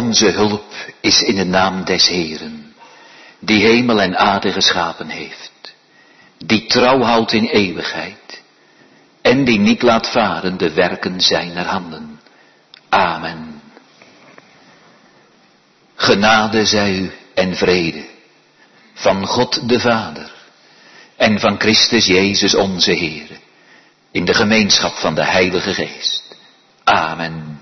Onze hulp is in de naam des Heeren, die hemel en aarde geschapen heeft, die trouw houdt in eeuwigheid en die niet laat varen de werken zijner handen. Amen. Genade zij u en vrede van God de Vader en van Christus Jezus onze Heer, in de gemeenschap van de Heilige Geest. Amen.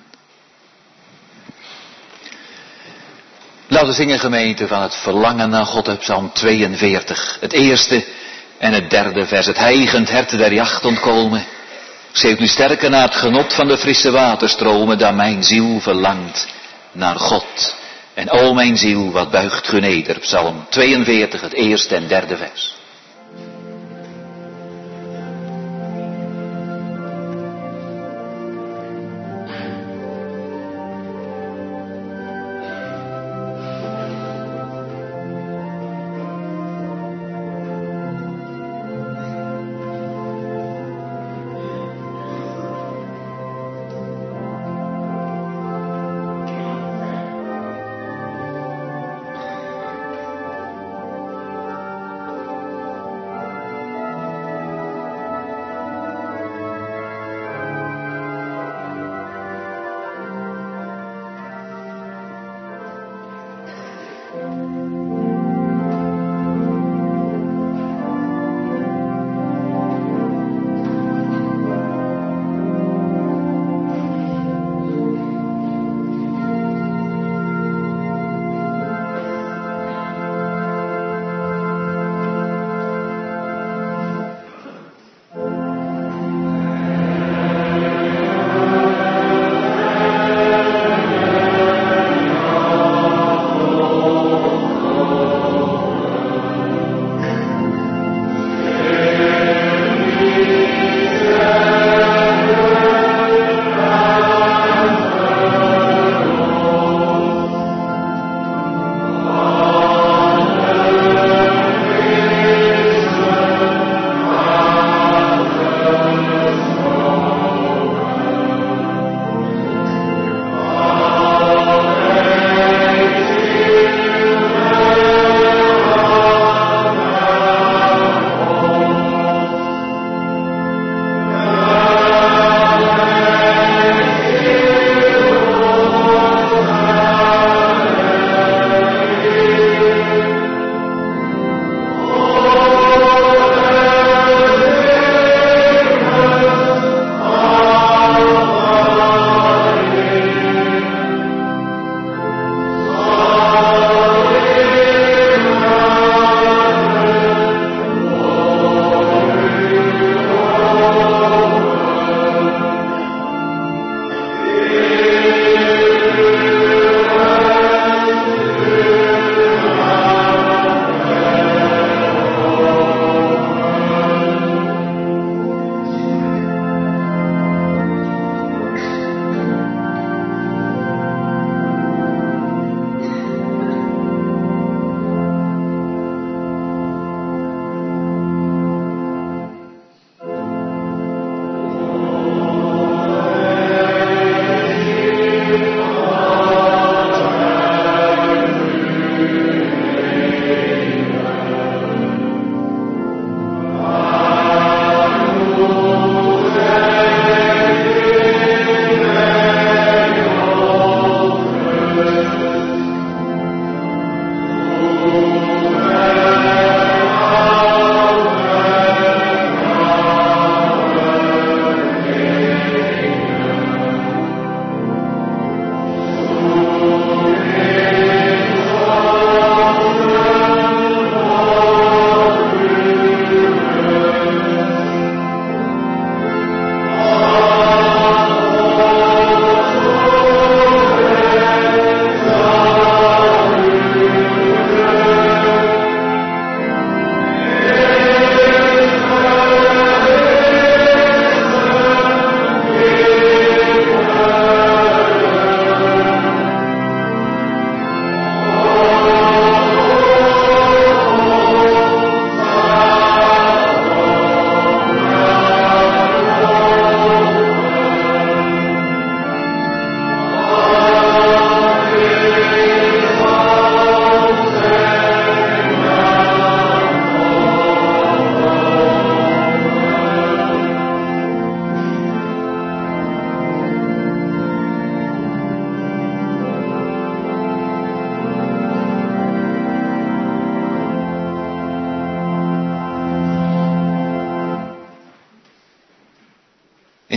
Laten we zingen, gemeente, van het verlangen naar God uit Psalm 42. Het eerste en het derde vers. Het hijgend hert der jacht ontkomen. Zeeuwt nu sterker naar het genot van de frisse waterstromen, daar mijn ziel verlangt naar God. En o mijn ziel, wat buigt ge neder. Psalm 42, het eerste en derde vers.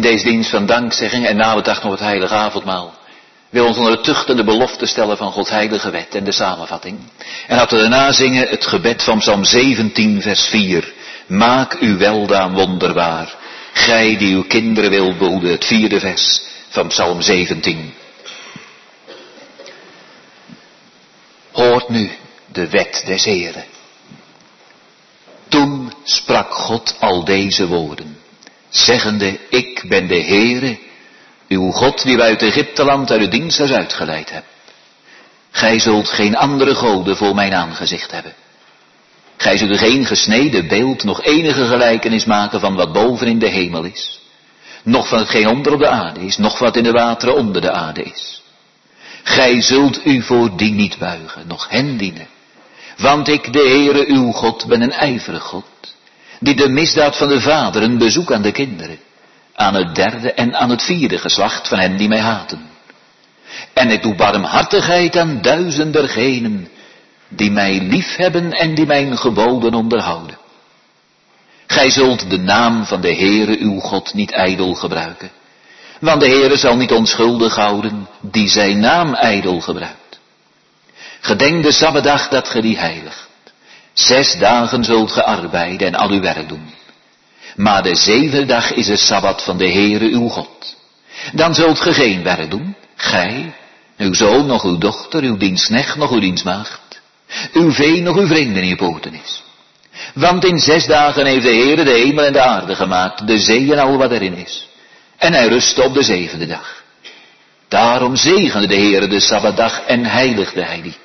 deze dienst van dankzegging en nabedacht nog het heilige avondmaal wil ons onder de tuchtende belofte stellen van Gods heilige wet en de samenvatting. En laten we daarna zingen het gebed van Psalm 17 vers 4. Maak uw weldaan wonderbaar, gij die uw kinderen wilt behoeden. Het 4e vers van Psalm 17. Hoort nu de wet des Heeren. Toen sprak God al deze woorden, zeggende, ik ben de Heere, uw God die u uit Egypteland uit het diensthuis uitgeleid hebt. Gij zult geen andere goden voor mijn aangezicht hebben. Gij zult geen gesneden beeld, nog enige gelijkenis maken van wat boven in de hemel is, noch van hetgeen onder op de aarde is, noch wat in de wateren onder de aarde is. Gij zult u voor die niet buigen, noch hen dienen. Want ik, de Heere uw God, ben een ijverig God, die de misdaad van de vaderen bezoek aan de kinderen, aan het 3e en aan het 4e geslacht van hen die mij haten. En ik doe barmhartigheid aan duizend dergenen die mij lief hebben en die mijn geboden onderhouden. Gij zult de naam van de Heere uw God niet ijdel gebruiken, want de Heere zal niet onschuldig houden die zijn naam ijdel gebruikt. Gedenk de Sabbatdag dat ge die heiligt. 6 dagen zult ge arbeiden en al uw werk doen. Maar de 7e dag is de Sabbat van de Heere uw God. Dan zult ge geen werk doen, gij, uw zoon, nog uw dochter, uw dienstknecht, nog uw dienstmaagd, uw vee, nog uw vreemde in je poortenis. Want in 6 dagen heeft de Heere de hemel en de aarde gemaakt, de zee en al wat erin is. En hij rustte op de 7e dag. Daarom zegende de Heere de Sabbatdag en heiligde hij die.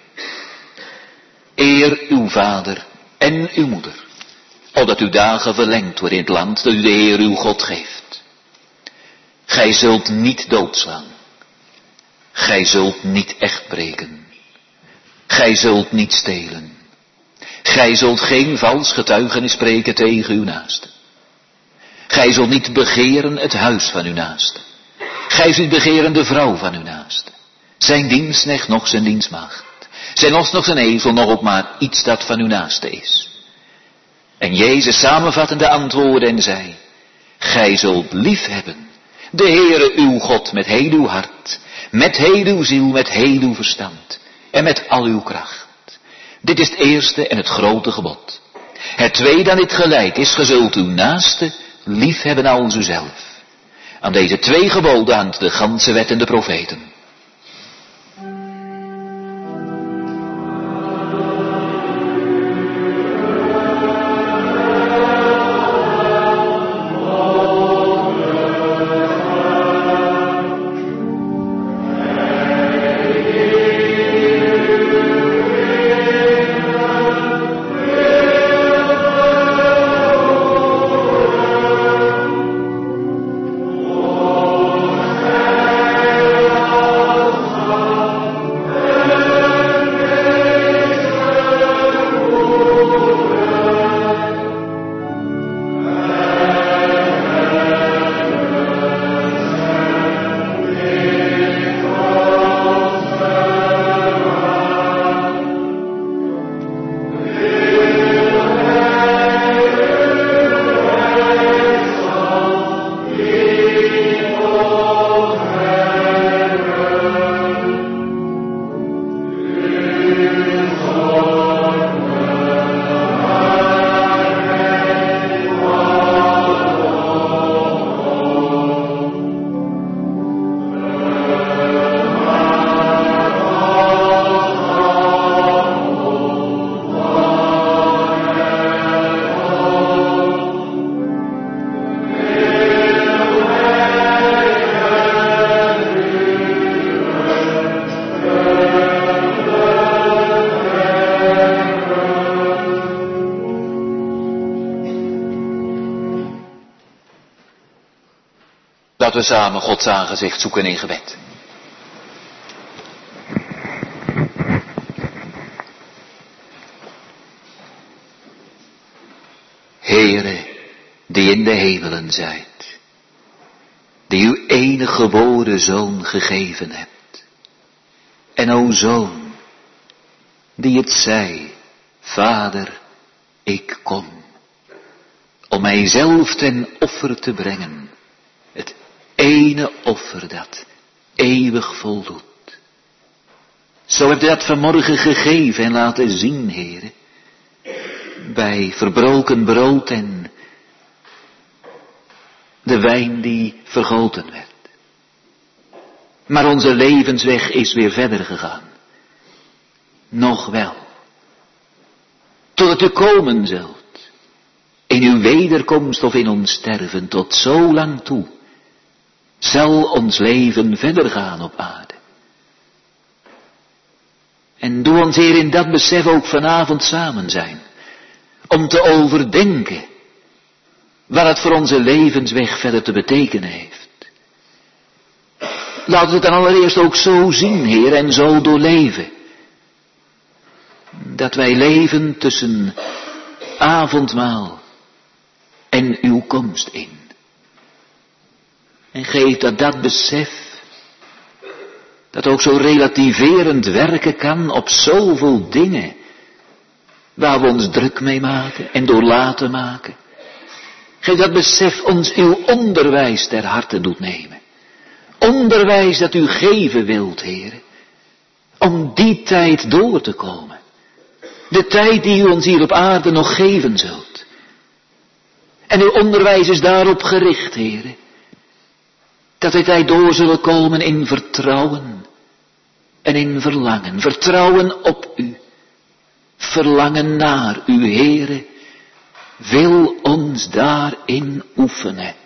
Eer uw vader en uw moeder, opdat uw dagen verlengd worden in het land dat u de Heer uw God geeft. Gij zult niet doodslaan. Gij zult niet echt breken. Gij zult niet stelen. Gij zult geen vals getuigenis spreken tegen uw naaste. Gij zult niet begeren het huis van uw naaste. Gij zult begeren de vrouw van uw naaste, zijn dienstknecht nog zijn dienstmaagd, zijn os nog zijn ezel, nog ook maar iets dat van uw naaste is. En Jezus samenvattende antwoordde en zei, gij zult lief hebben de Heere uw God met heel uw hart, met heel uw ziel, met heel uw verstand en met al uw kracht. Dit is het eerste en het grote gebod. Het tweede aan dit gelijk is, ge zult uw naaste lief hebben als uzelf. Aan deze 2 geboden hangt de ganse wet en de profeten. Laten we samen Gods aangezicht zoeken in gebed. Heere, die in de hemelen zijt, die uw enige geboren Zoon gegeven hebt. En o Zoon, die het zei, Vader, ik kom, om mijzelf ten offer te brengen, het ene offer dat eeuwig voldoet. Zo hebt u dat vanmorgen gegeven en laten zien, Heere, bij verbroken brood en de wijn die vergoten werd. Maar onze levensweg is weer verder gegaan. Nog wel. Totdat u komen zult. In uw wederkomst of in ons sterven, tot zo lang toe, zal ons leven verder gaan op aarde. En doe ons, Heer, in dat besef ook vanavond samen zijn. Om te overdenken wat het voor onze levensweg verder te betekenen heeft. Laat het dan allereerst ook zo zien, Heer, en zo doorleven. Dat wij leven tussen avondmaal en uw komst in. En geef dat besef, dat ook zo relativerend werken kan op zoveel dingen, waar we ons druk mee maken en door laten maken. Geef dat besef ons uw onderwijs ter harte doet nemen. Onderwijs dat u geven wilt, Heer, om die tijd door te komen. De tijd die u ons hier op aarde nog geven zult. En uw onderwijs is daarop gericht, Heer, dat wij tijd door zullen komen in vertrouwen en in verlangen. Vertrouwen op u. Verlangen naar u, Heere, wil ons daarin oefenen.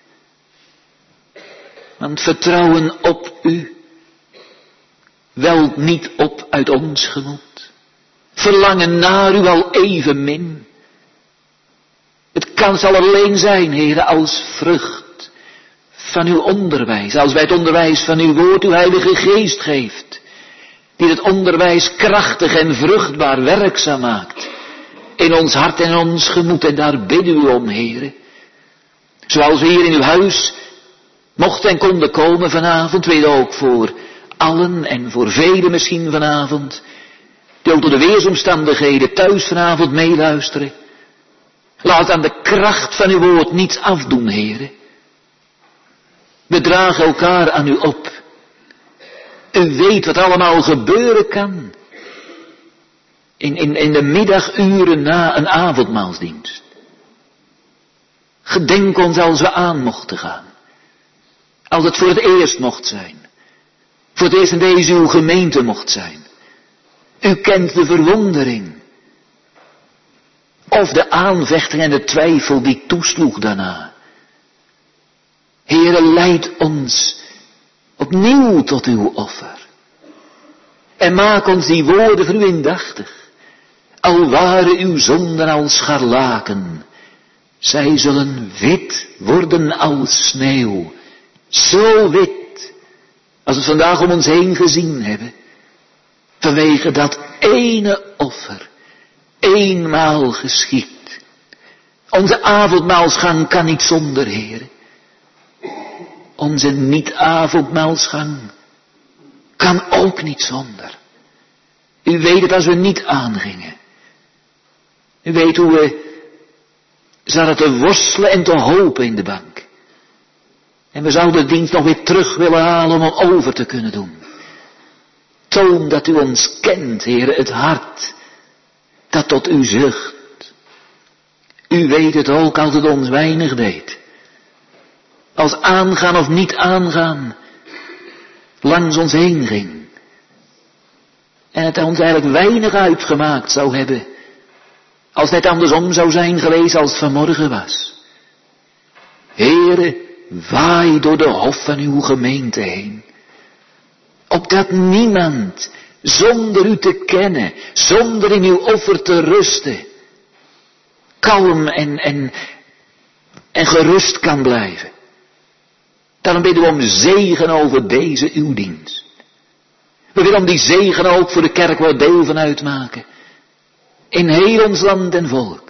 Want vertrouwen op u welt niet op uit ons gemoed. Verlangen naar u al evenmin. Het zal alleen zijn, Heere, als vrucht van uw onderwijs. Als wij het onderwijs van uw woord, uw Heilige Geest geeft. Die het onderwijs krachtig en vruchtbaar werkzaam maakt. In ons hart en ons gemoed. En daar bidden we om, Heere. Zoals we hier in uw huis mochten en konden komen vanavond. Weet ook voor allen en voor velen misschien vanavond. Die ook door de weersomstandigheden thuis vanavond meeluisteren. Laat aan de kracht van uw woord niets afdoen, Heere. We dragen elkaar aan u op. U weet wat allemaal gebeuren kan. In de middaguren na een avondmaalsdienst. Gedenk ons als we aan mochten gaan. Als het voor het eerst mocht zijn. Voor het eerst in deze uw gemeente mocht zijn. U kent de verwondering. Of de aanvechting en de twijfel die toesloeg daarna. Heere, leid ons opnieuw tot uw offer. En maak ons die woorden voor u indachtig. Al waren uw zonden als scharlaken, zij zullen wit worden als sneeuw. Zo wit, als we het vandaag om ons heen gezien hebben. Vanwege dat ene offer, eenmaal geschied. Onze avondmaalsgang kan niet zonder, Heer. Onze niet-avondmaalsgang kan ook niet zonder. U weet het als we niet aangingen. U weet hoe we zaten te worstelen en te hopen in de bank. En we zouden de dienst nog weer terug willen halen om hem over te kunnen doen. Toon dat u ons kent, Heer, het hart dat tot u zucht. U weet het ook als het ons weinig deed. Als aangaan of niet aangaan langs ons heen ging. En het ons eigenlijk weinig uitgemaakt zou hebben. Als het andersom zou zijn geweest als het vanmorgen was. Heere, waai door de hof van uw gemeente heen. Opdat niemand zonder u te kennen, zonder in uw offer te rusten, kalm en gerust kan blijven. Daarom bidden we om zegen over deze uw dienst. We willen om die zegen ook voor de kerk waar deel van uitmaken. In heel ons land en volk.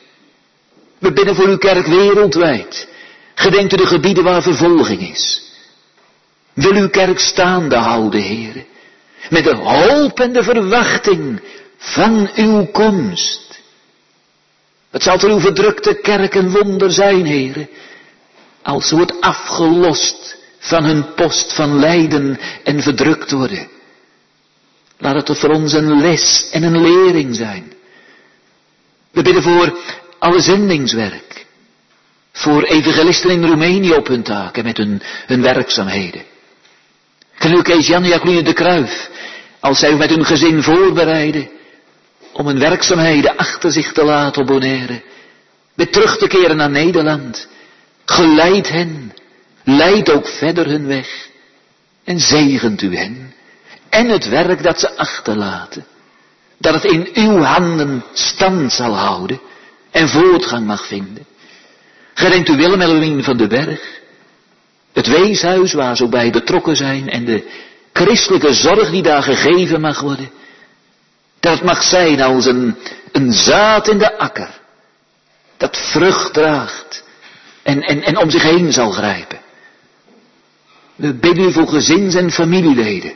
We bidden voor uw kerk wereldwijd. Gedenkt u de gebieden waar vervolging is. Wil uw kerk staande houden, Heere. Met de hoop en de verwachting van uw komst. Het zal voor uw verdrukte kerk een wonder zijn, Heere. als ze wordt afgelost van hun post van lijden en verdrukt worden. Laat het voor ons een les en een lering zijn. We bidden voor alle zendingswerk. Voor evangelisten in Roemenië op hun taken met hun werkzaamheden. Knuil Kees-Jan en Jacqueline de Kruijf, als zij met hun gezin voorbereiden om hun werkzaamheden achter zich te laten op Bonaire, weer terug te keren naar Nederland. Geleid hen, leidt ook verder hun weg en zegent u hen en het werk dat ze achterlaten, dat het in uw handen stand zal houden en voortgang mag vinden. Gedenkt u Willem en Lelien van den Berg, het weeshuis waar ze ook bij betrokken zijn en de christelijke zorg die daar gegeven mag worden. Dat het mag zijn als een zaad in de akker, dat vrucht draagt en om zich heen zal grijpen. We bidden u voor gezins- en familieleden,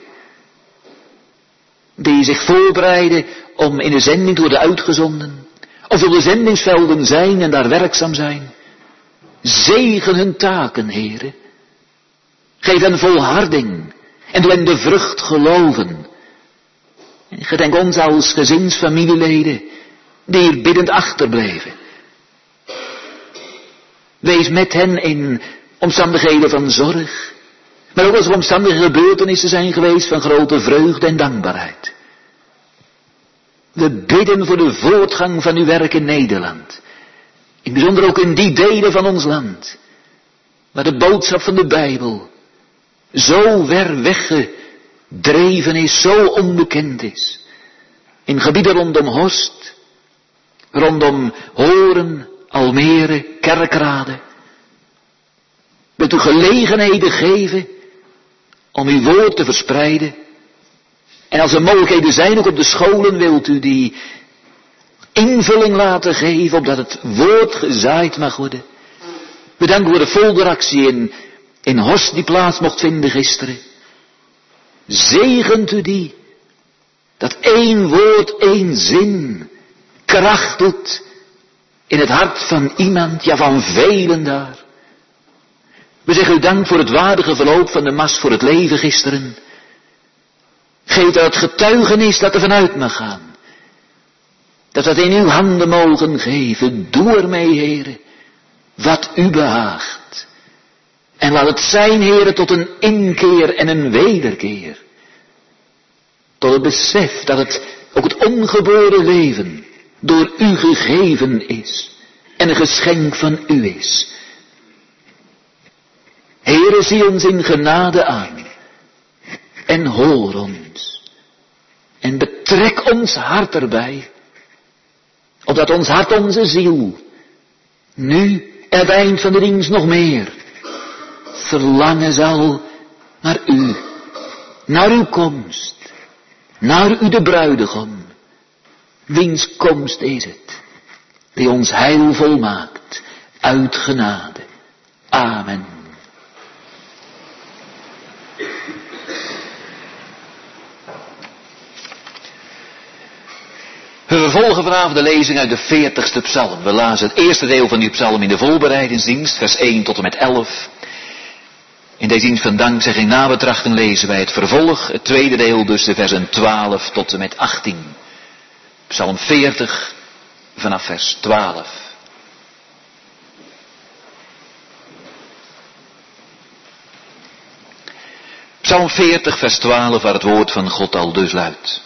die zich voorbereiden om in de zending te worden uitgezonden, of op de zendingsvelden zijn en daar werkzaam zijn. Zegen hun taken, Heere. Geef hen volharding en doe hen de vrucht geloven. En gedenk ons als gezinsfamilieleden die hier biddend achterbleven. Wees met hen in omstandigheden van zorg, maar ook als er omstandige gebeurtenissen zijn geweest van grote vreugde en dankbaarheid. We bidden voor de voortgang van uw werk in Nederland. In het bijzonder ook in die delen van ons land, waar de boodschap van de Bijbel zo ver weggedreven is, zo onbekend is. In gebieden rondom Horst, rondom Horen, Almere, Kerkrade. Wilt u gelegenheden geven om uw woord te verspreiden. En als er mogelijkheden zijn, ook op de scholen, wilt u die invulling laten geven, opdat het woord gezaaid mag worden. Bedankt voor de folderactie in Horst die plaats mocht vinden gisteren. Zegent u die, dat één woord, één zin, kracht doet in het hart van iemand, ja van velen daar. We zeggen u dank voor het waardige verloop van de Mars voor het leven gisteren. Geef dat het getuigenis dat er vanuit mag gaan. Dat we het in uw handen mogen geven. Doe ermee, Heere, wat u behaagt. En laat het zijn, Heere, tot een inkeer en een wederkeer. Tot het besef dat het ook het ongeboren leven door u gegeven is. En een geschenk van u is. Heere, zie ons in genade aan. En hoor ons. En betrek ons hart erbij. Opdat ons hart, onze ziel, nu en het eind van de dienst nog meer, verlangen zal naar u. Naar uw komst. Naar u de bruidegom. Wiens komst is het, die ons heil volmaakt, uit genade. Amen. We vervolgen vanavond de lezing uit de 40ste psalm. We lazen het eerste deel van die psalm in de voorbereidingsdienst, vers 1 tot en met 11. In deze dienst van dankzegging nabetrachting lezen wij het vervolg, het tweede deel dus de versen 12 tot en met 18. Psalm 40 vanaf vers 12. Psalm 40 vers 12 waar het woord van God al dus luidt.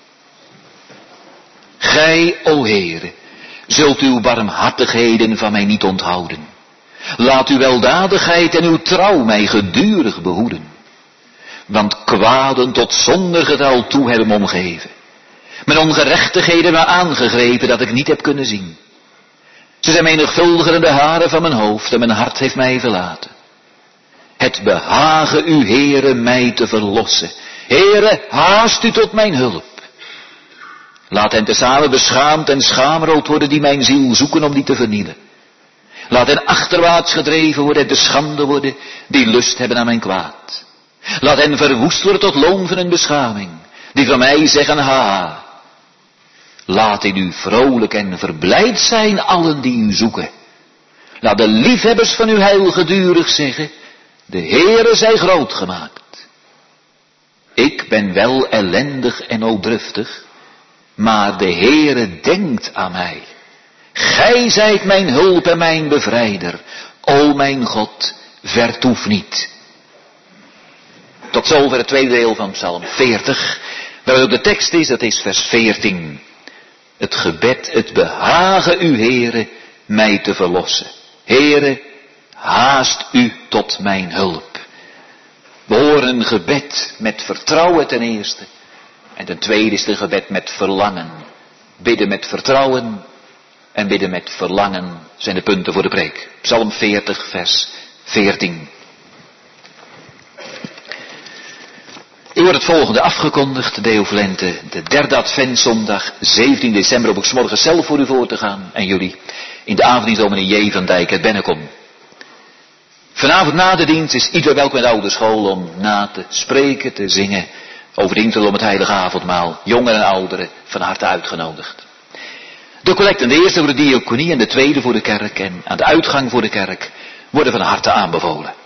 Gij, o Heere, zult uw barmhartigheden van mij niet onthouden. Laat uw weldadigheid en uw trouw mij gedurig behoeden. Want kwaden tot zondergetal toe hebben me omgeven. Mijn ongerechtigheden me aangegrepen dat ik niet heb kunnen zien. Ze zijn menigvuldiger dan de haren van mijn hoofd en mijn hart heeft mij verlaten. Het behagen u, Heere, mij te verlossen. Heere, haast u tot mijn hulp. Laat hen tezamen beschaamd en schaamrood worden die mijn ziel zoeken om die te vernielen. Laat hen achterwaarts gedreven worden en te schande worden die lust hebben aan mijn kwaad. Laat hen verwoest worden tot loon van hun beschaming, die van mij zeggen ha. Laat in u vrolijk en verblijd zijn allen die u zoeken. Laat de liefhebbers van uw heil gedurig zeggen, de Heere zij groot gemaakt. Ik ben wel ellendig en nooddruftig, maar de Heere denkt aan mij. Gij zijt mijn hulp en mijn bevrijder. O mijn God, vertoef niet. Tot zover het tweede deel van Psalm 40. Waar ook de tekst is, dat is vers 14. Het gebed, het behagen u, Heere, mij te verlossen. Heere, haast u tot mijn hulp. We horen een gebed met vertrouwen ten eerste. En ten tweede is het gebed met verlangen. Bidden met vertrouwen en bidden met verlangen zijn de punten voor de preek. Psalm 40, vers 14. U wordt het volgende afgekondigd, Deo Volente, de derde adventszondag, 17 december, op ik 's morgens zelf voor u voor te gaan en jullie in de avonddienst dominee J. van Dijk uit Bennekom. Vanavond na de dienst is ieder welkom in de oude school om na te spreken, te zingen over de intel om het heilige avondmaal. Jongeren en ouderen van harte uitgenodigd. De collecten, de eerste voor de diaconie en de tweede voor de kerk en aan de uitgang voor de kerk worden van harte aanbevolen.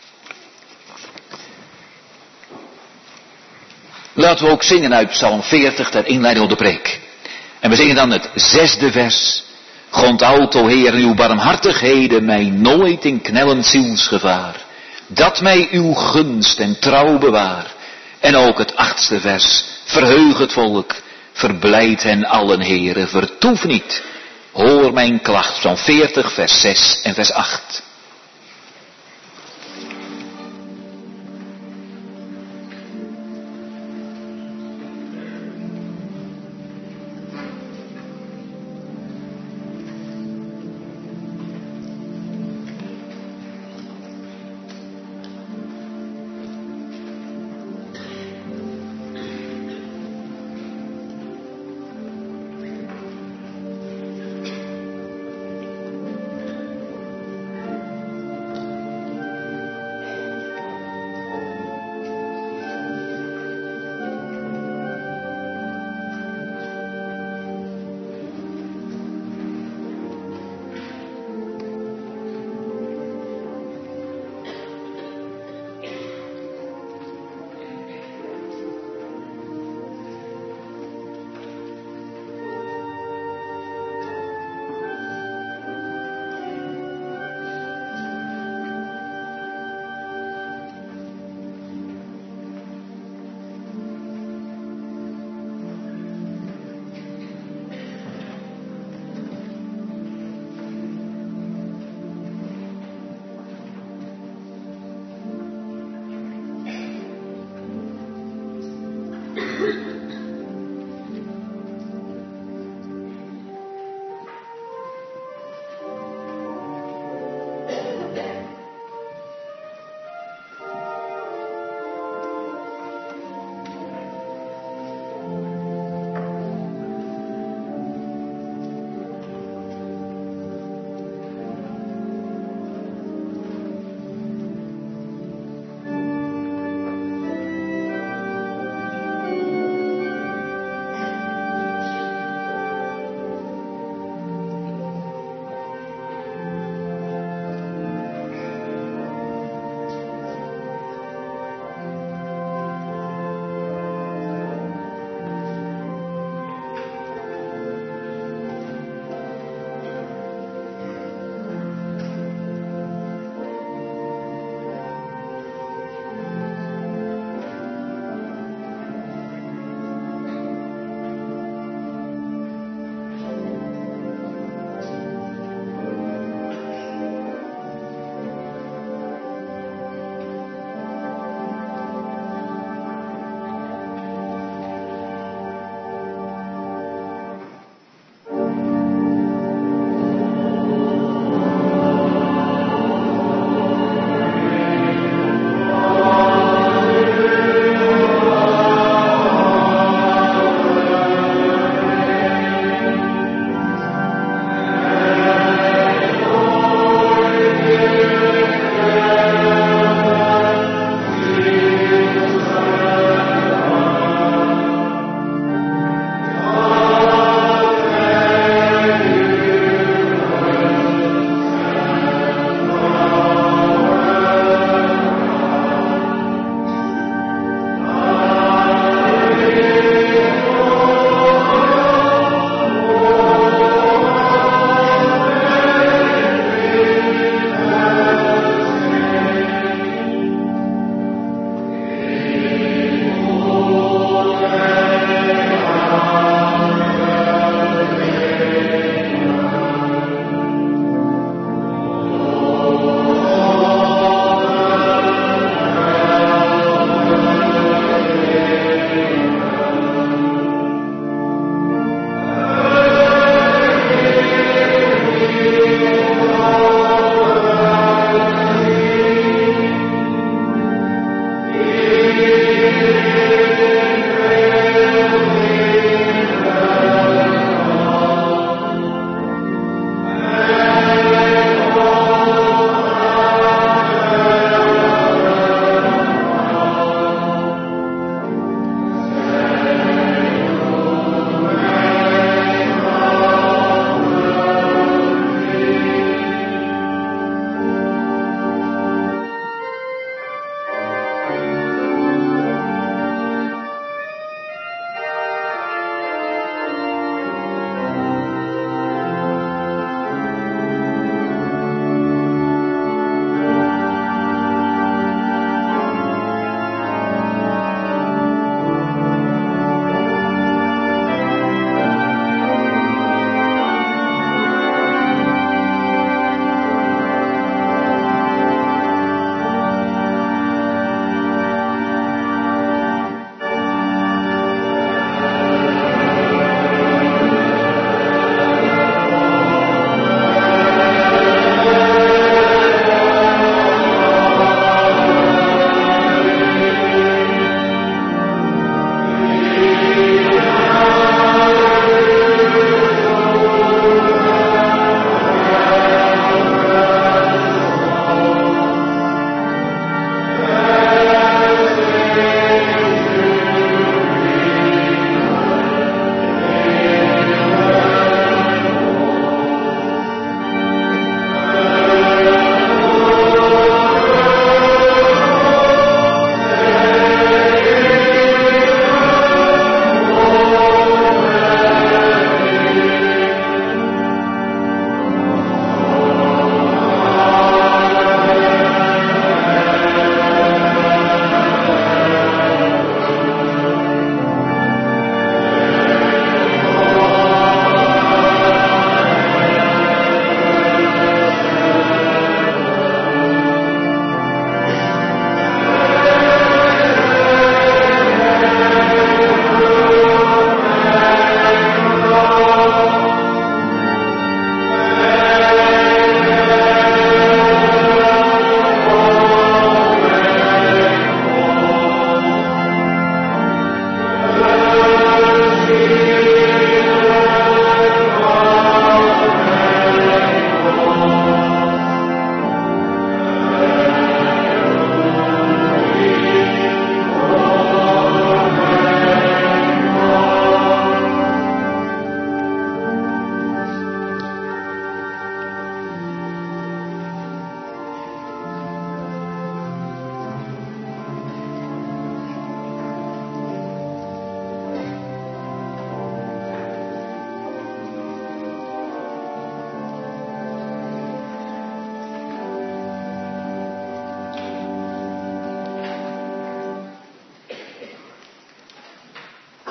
Laten we ook zingen uit Psalm 40 ter inleiding op de preek. En we zingen dan het 6e vers. Grondhoud, o Heer, uw barmhartigheden mij nooit in knellend zielsgevaar. Dat mij uw gunst en trouw bewaar. En ook het 8e vers. Verheug het volk, verblijd hen allen, Heere, vertoef niet. Hoor mijn klacht, Psalm 40 vers 6 en vers 8.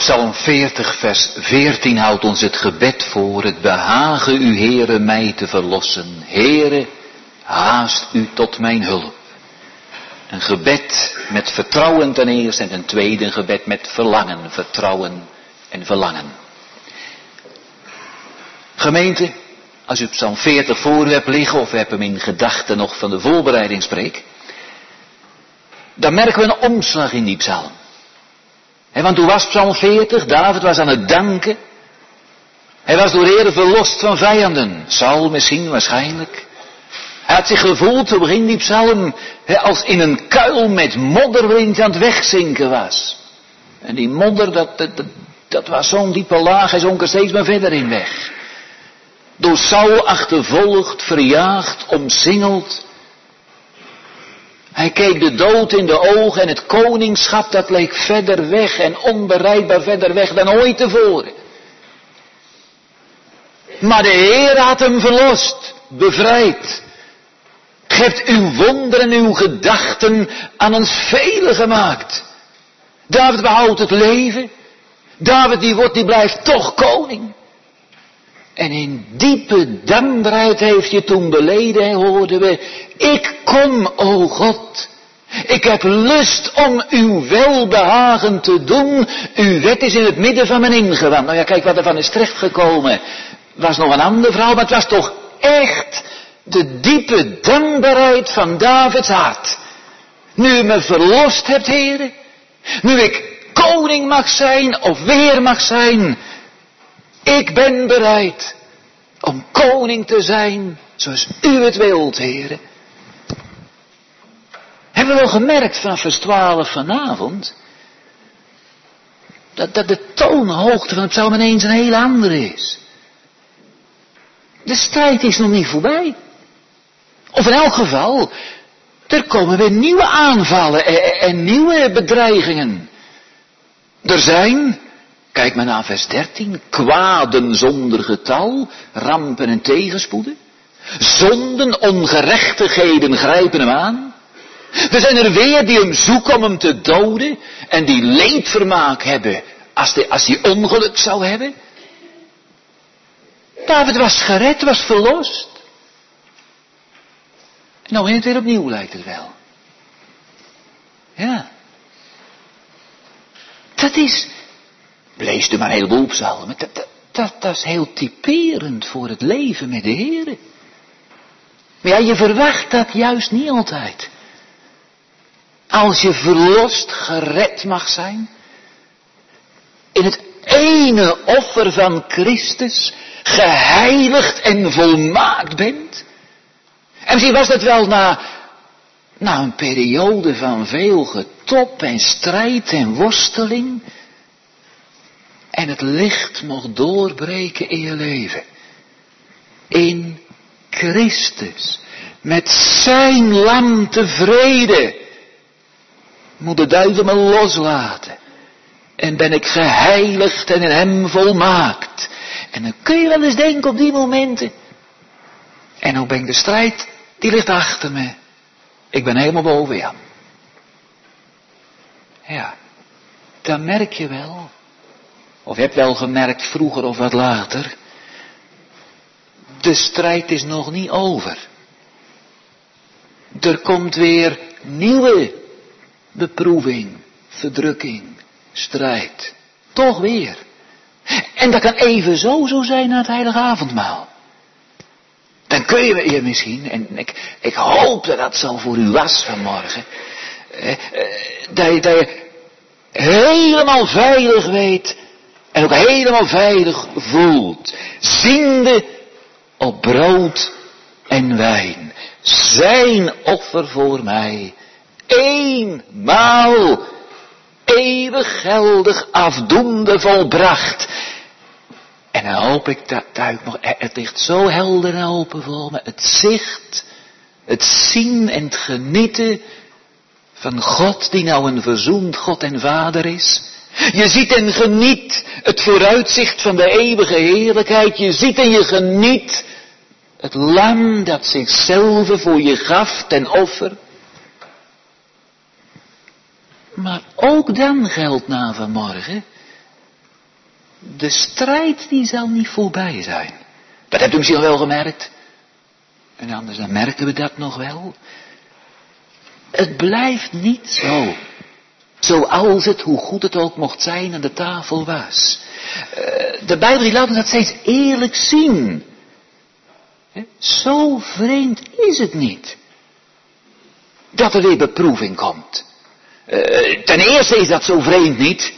Psalm 40 vers 14 houdt ons het gebed voor. Het behagen u, Heere, mij te verlossen. Heere, haast u tot mijn hulp. Een gebed met vertrouwen ten eerste en ten tweede een gebed met verlangen, vertrouwen en verlangen. Gemeente, als u Psalm 40 voor u hebt liggen of u hebt hem in gedachten nog van de voorbereidingspreek, dan merken we een omslag in die psalm. Want toen was Psalm 40, David was aan het danken. Hij was door de Heer verlost van vijanden. Saul misschien, waarschijnlijk. Hij had zich gevoeld, zo begint die psalm, als in een kuil met modder waarin hij aan het wegzinken was. En die modder, dat was zo'n diepe laag, hij zonk er steeds maar verder in weg. Door Saul achtervolgd, verjaagd, omsingeld. Hij keek de dood in de ogen en het koningschap dat leek verder weg en onbereikbaar verder weg dan ooit tevoren. Maar de Heer had hem verlost, bevrijd. Geeft uw wonderen en uw gedachten aan ons velen gemaakt. David behoudt het leven. David die blijft toch koning. En in diepe dankbaarheid heeft je toen beleden, hoorden we, ik kom, o God. Ik heb lust om uw welbehagen te doen. Uw wet is in het midden van mijn ingewand. Nou ja, kijk wat er van is terechtgekomen. Was nog een andere vrouw, maar het was toch echt de diepe dankbaarheid van Davids hart. Nu u me verlost hebt, Heere. Nu ik koning mag zijn of weer mag zijn. Ik ben bereid om koning te zijn zoals u het wilt, Heere. Hebben we wel gemerkt vanaf vers 12 vanavond dat de toonhoogte van het psalm ineens een heel andere is. De strijd is nog niet voorbij. Of in elk geval, er komen weer nieuwe aanvallen en nieuwe bedreigingen. Er zijn, kijk maar naar vers 13, kwaden zonder getal, rampen en tegenspoeden. Zonden, ongerechtigheden grijpen hem aan. Er zijn er weer die hem zoeken om hem te doden en die leedvermaak hebben als hij ongeluk zou hebben. David was gered, was verlost. En nou begint het weer opnieuw, lijkt het wel. Ja. Dat is, lees er maar een heleboel psalmen, dat is heel typerend voor het leven met de Heer. Maar ja, je verwacht dat juist niet altijd. Als je verlost, gered mag zijn, in het ene offer van Christus, geheiligd en volmaakt bent. En misschien was dat wel na een periode van veel getop en strijd en worsteling. En het licht mocht doorbreken in je leven. In Christus. Met zijn lam tevreden. Moet de duivel me loslaten. En ben ik geheiligd en in hem volmaakt. En dan kun je wel eens denken op die momenten. En hoe ben ik de strijd, die ligt achter me. Ik ben helemaal boven Jan. Ja, dan merk je wel. Of je hebt wel gemerkt vroeger of wat later. De strijd is nog niet over. Er komt weer nieuwe beproeving, verdrukking, strijd. Toch weer. En dat kan even zo zijn na het heilige avondmaal. Dan kun je misschien, en ik hoop dat dat zo voor u was vanmorgen, dat je helemaal veilig weet en ook helemaal veilig voelt. Ziende op brood en wijn. Zijn offer voor mij. Eenmaal eeuwig geldig afdoende volbracht. En dan hoop ik dat ik nog, het ligt zo helder en open voor me. Het zicht, het zien en het genieten van God die nou een verzoend God en Vader is. Je ziet en geniet het vooruitzicht van de eeuwige heerlijkheid. Je ziet en je geniet het lam dat zichzelf voor je gaf ten offer. Maar ook dan geldt na vanmorgen De strijd die zal niet voorbij zijn. Dat hebt u misschien wel gemerkt. En anders dan merken we dat nog wel. Het blijft niet zo. Zoals het, hoe goed het ook mocht zijn, aan de tafel was. De Bijbel die laat ons dat steeds eerlijk zien. Zo vreemd is het niet. Dat er weer beproeving komt. Ten eerste is dat zo vreemd niet.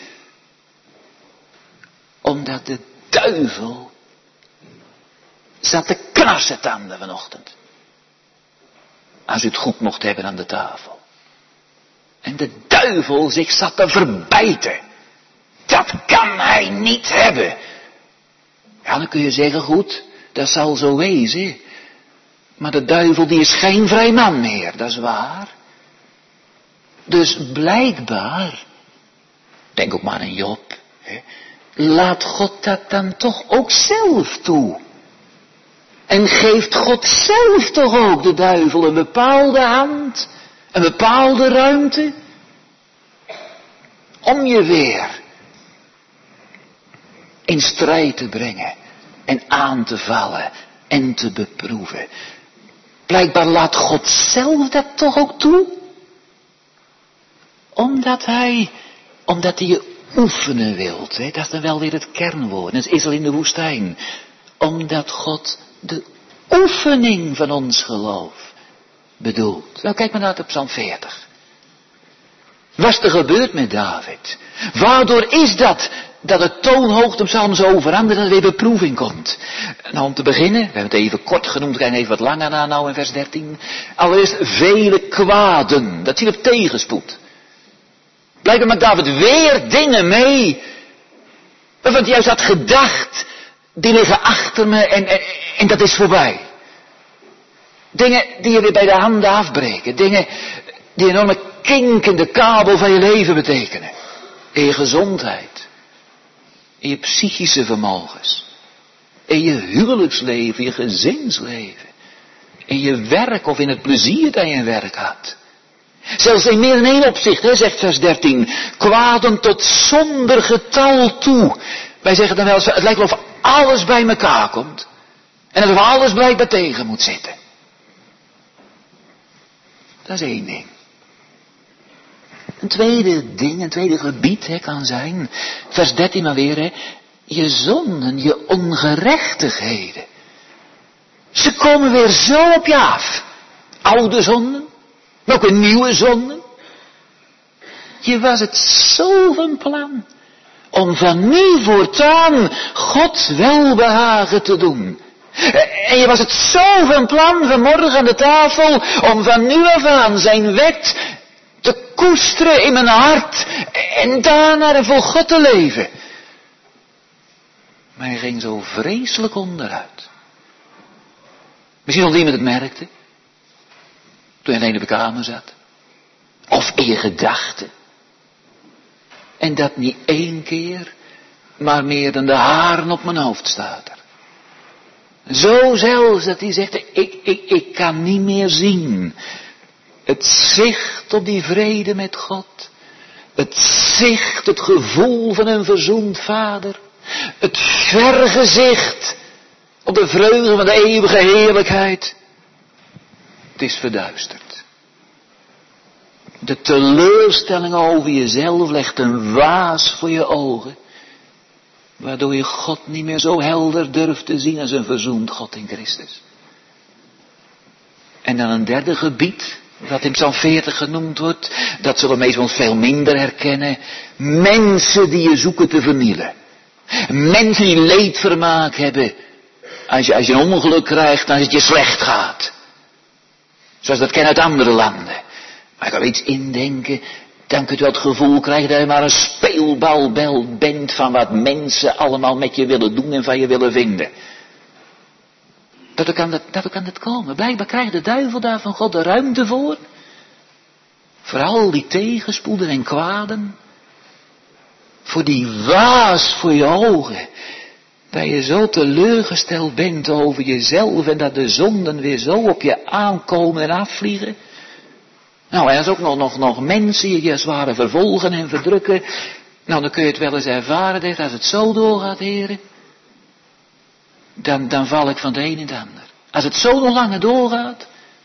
Omdat de duivel zat te knarsen tanden vanochtend. Als u het goed mocht hebben aan de tafel. En de duivel zich zat te verbijten. Dat kan hij niet hebben. Ja, dan kun je zeggen, goed, dat zal zo wezen. Maar de duivel die is geen vrij man meer, dat is waar. Dus blijkbaar, denk ook maar aan Job, laat God dat dan toch ook zelf toe. En geeft God zelf toch ook de duivel een bepaalde hand, een bepaalde ruimte, om je weer in strijd te brengen en aan te vallen en te beproeven. Blijkbaar laat God zelf dat toch ook toe. Omdat hij je oefenen wilt. Dat is dan wel weer het kernwoord. Dat is al in de woestijn. Omdat God de oefening van ons geloof bedoelt. Nou, kijk maar naar de Psalm 40. Wat is er gebeurd met David? Waardoor is dat het toonhoogtepsalm zo verandert dat er weer beproeving komt? Nou, om te beginnen, we hebben het even kort genoemd, we gaan even wat langer na nou in vers 13. Allereerst vele kwaden, dat zie je op tegenspoed. Blijkbaar maakt David weer dingen mee, waarvan hij juist had gedacht, die liggen achter me en dat is voorbij. Dingen die je weer bij de handen afbreken, dingen die een enorme kink in de kabel van je leven betekenen. In je gezondheid, in je psychische vermogens, in je huwelijksleven, je gezinsleven, in je werk of in het plezier dat je in werk had. Zelfs in meer dan één opzicht, zegt vers 13, kwaden tot zonder getal toe. Wij zeggen dan wel eens, het lijkt wel of alles bij elkaar komt. En alsof alles blijkbaar tegen moet zitten. Dat is één ding. Een tweede ding, een tweede gebied kan zijn, vers 13 maar weer, je zonden, je ongerechtigheden. Ze komen weer zo op je af. Oude zonden, maar ook een nieuwe zonden. Je was het zo van plan om van nu voortaan Gods welbehagen te doen. En je was het zo van plan vanmorgen aan de tafel om van nu af aan zijn wet te koesteren in mijn hart en daarna er voor God te leven. Maar hij ging zo vreselijk onderuit. Misschien nog iemand het merkte, toen hij alleen op de kamer zat. Of in je gedachten. En dat niet één keer, maar meer dan de haren op mijn hoofd staat er. Zo zelfs dat hij zegt, ik kan niet meer zien. Het zicht op die vrede met God. Het zicht, het gevoel van een verzoend vader. Het vergezicht op de vreugde van de eeuwige heerlijkheid. Het is verduisterd. De teleurstelling over jezelf legt een waas voor je ogen. Waardoor je God niet meer zo helder durft te zien als een verzoend God in Christus. En dan een derde gebied, dat in Psalm 40 genoemd wordt, dat zullen we meestal veel minder herkennen. Mensen die je zoeken te vernielen. Mensen die leedvermaak hebben. Als je een ongeluk krijgt, als het je slecht gaat. Zoals dat kennen uit andere landen. Maar ik kan iets indenken, dan kunt u wel het gevoel krijgen dat je maar een speelbal bent van wat mensen allemaal met je willen doen en van je willen vinden. Dat kan het komen. Blijkbaar krijgt de duivel daar van God de ruimte voor. Voor al die tegenspoeden en kwaden. Voor die waas voor je ogen. Dat je zo teleurgesteld bent over jezelf en dat de zonden weer zo op je aankomen en afvliegen. Nou, en als ook nog mensen je zware vervolgen en verdrukken, Nou, dan kun je het wel eens ervaren, dat als het zo doorgaat, heren, dan val ik van het een in het ander. Als het zo nog langer doorgaat,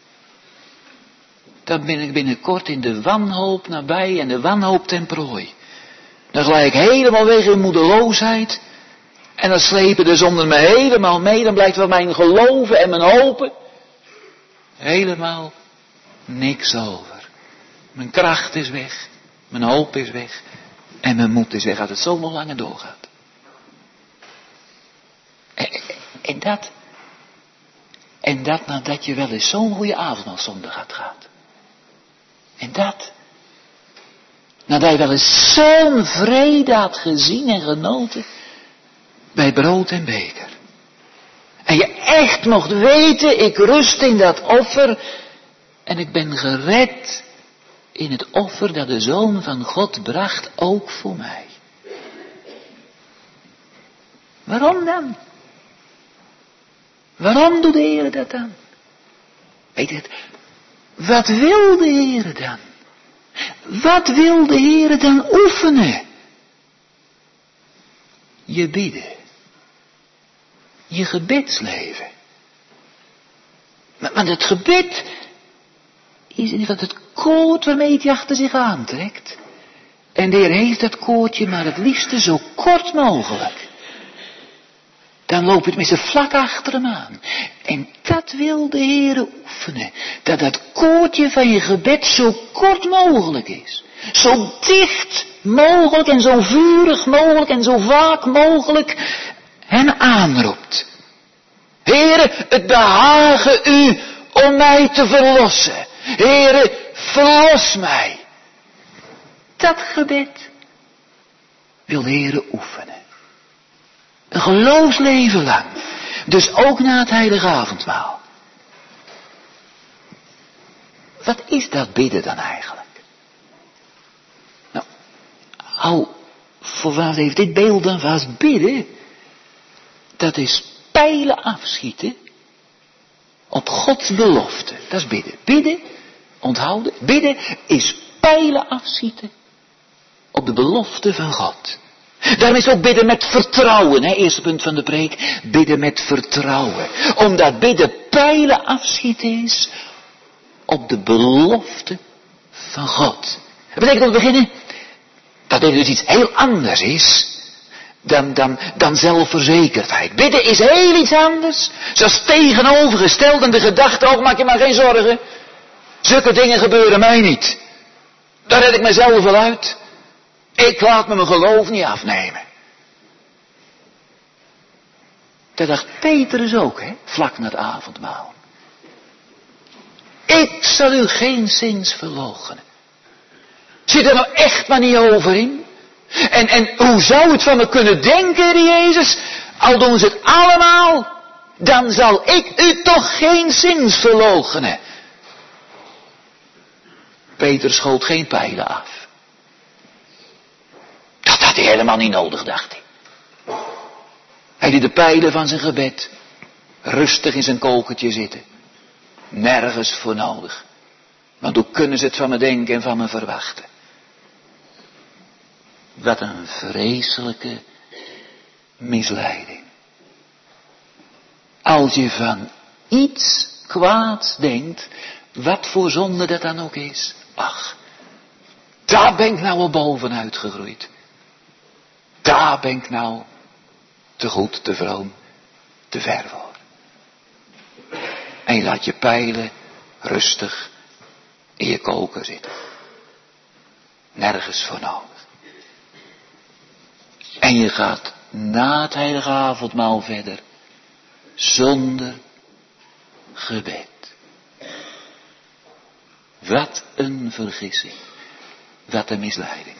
dan ben ik binnenkort in de wanhoop nabij en de wanhoop ten prooi. Dan glij ik helemaal weg in moedeloosheid. En dan slepen de zonden me helemaal mee. Dan blijft wel mijn geloven en mijn hopen helemaal niks over. Mijn kracht is weg. Mijn hoop is weg. En mijn moed is weg als het zo nog langer doorgaat. En dat nadat je wel eens zo'n goede avondmaalszonde had gehad. En dat nadat je wel eens zo'n vrede had gezien en genoten bij brood en beker. En je echt mocht weten, ik rust in dat offer en ik ben gered in het offer dat de Zoon van God bracht, ook voor mij. Waarom dan? Waarom doet de Heer dat dan? Weet je het? Wat wil de Heer dan? Wat wil de Heer dan oefenen? Je bidden. Je gebedsleven. Maar het gebed is in ieder geval het koord waarmee het je achter zich aantrekt. En de Heer heeft dat koordje maar het liefste zo kort mogelijk. Dan loop je tenminste vlak achter hem aan. En dat wil de Heer oefenen. Dat dat koordje van je gebed zo kort mogelijk is. Zo dicht mogelijk en zo vurig mogelijk en zo vaak mogelijk hem aanroept. Heere, het behagen u om mij te verlossen. Heere, verlos mij. Dat gebed wil de Heer oefenen. Een geloofsleven lang. Dus ook na het heilige avondmaal. Wat is dat bidden dan eigenlijk? Nou, voor wat heeft dit beeld dan vast bidden? Dat is pijlen afschieten op Gods belofte. Dat is bidden. Bidden, onthouden, bidden is pijlen afschieten op de belofte van God. Daarom is ook bidden met vertrouwen, eerste punt van de preek, bidden met vertrouwen. Omdat bidden pijlen afschieten is op de belofte van God. Dat betekent om te beginnen dat dit dus iets heel anders is dan zelfverzekerdheid. Bidden is heel iets anders. Zoals tegenovergesteld aan de gedachte, ook maak je maar geen zorgen. Zulke dingen gebeuren mij niet. Daar red ik mezelf wel uit. Ik laat me mijn geloof niet afnemen. Dat dacht Petrus ook, vlak na het avondmaal. Ik zal u geen zins verloochenen. Zit er nou echt maar niet over in? En hoe zou het van me kunnen denken, Heer Jezus? Al doen ze het allemaal, dan zal ik u toch geen zins verloochenen. Peter schoot geen pijlen af. Dat had hij helemaal niet nodig, dacht hij. Hij liet de pijlen van zijn gebed rustig in zijn kokertje zitten. Nergens voor nodig. Want hoe kunnen ze het van me denken en van me verwachten? Wat een vreselijke misleiding. Als je van iets kwaads denkt, wat voor zonde dat dan ook is. Ach, daar ben ik nou al bovenuit gegroeid. Daar ben ik nou te goed, te vroom, te ver voor. En je laat je pijlen rustig in je koker zitten. Nergens voor nodig. En je gaat na het heilige avondmaal verder. Zonder gebed. Wat een vergissing. Wat een misleiding.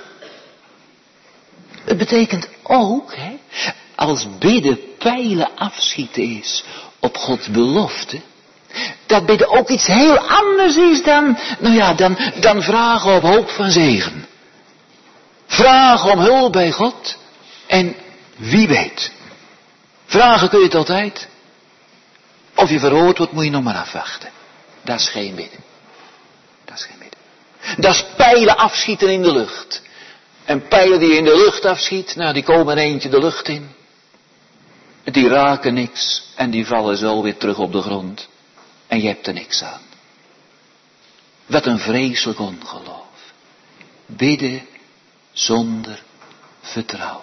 Het betekent ook, als bidden pijlen afschieten is op Gods belofte, dat bidden ook iets heel anders is dan vragen op hoop van zegen. Vragen om hulp bij God en wie weet. Vragen kun je het altijd. Of je verhoord wordt, moet je nog maar afwachten. Dat is geen bidden. Dat is geen bidden. Dat is pijlen afschieten in de lucht. En pijlen die je in de lucht afschiet, nou die komen eentje de lucht in. Die raken niks en die vallen zo weer terug op de grond. En je hebt er niks aan. Wat een vreselijk ongeloof. Bidden zonder vertrouwen.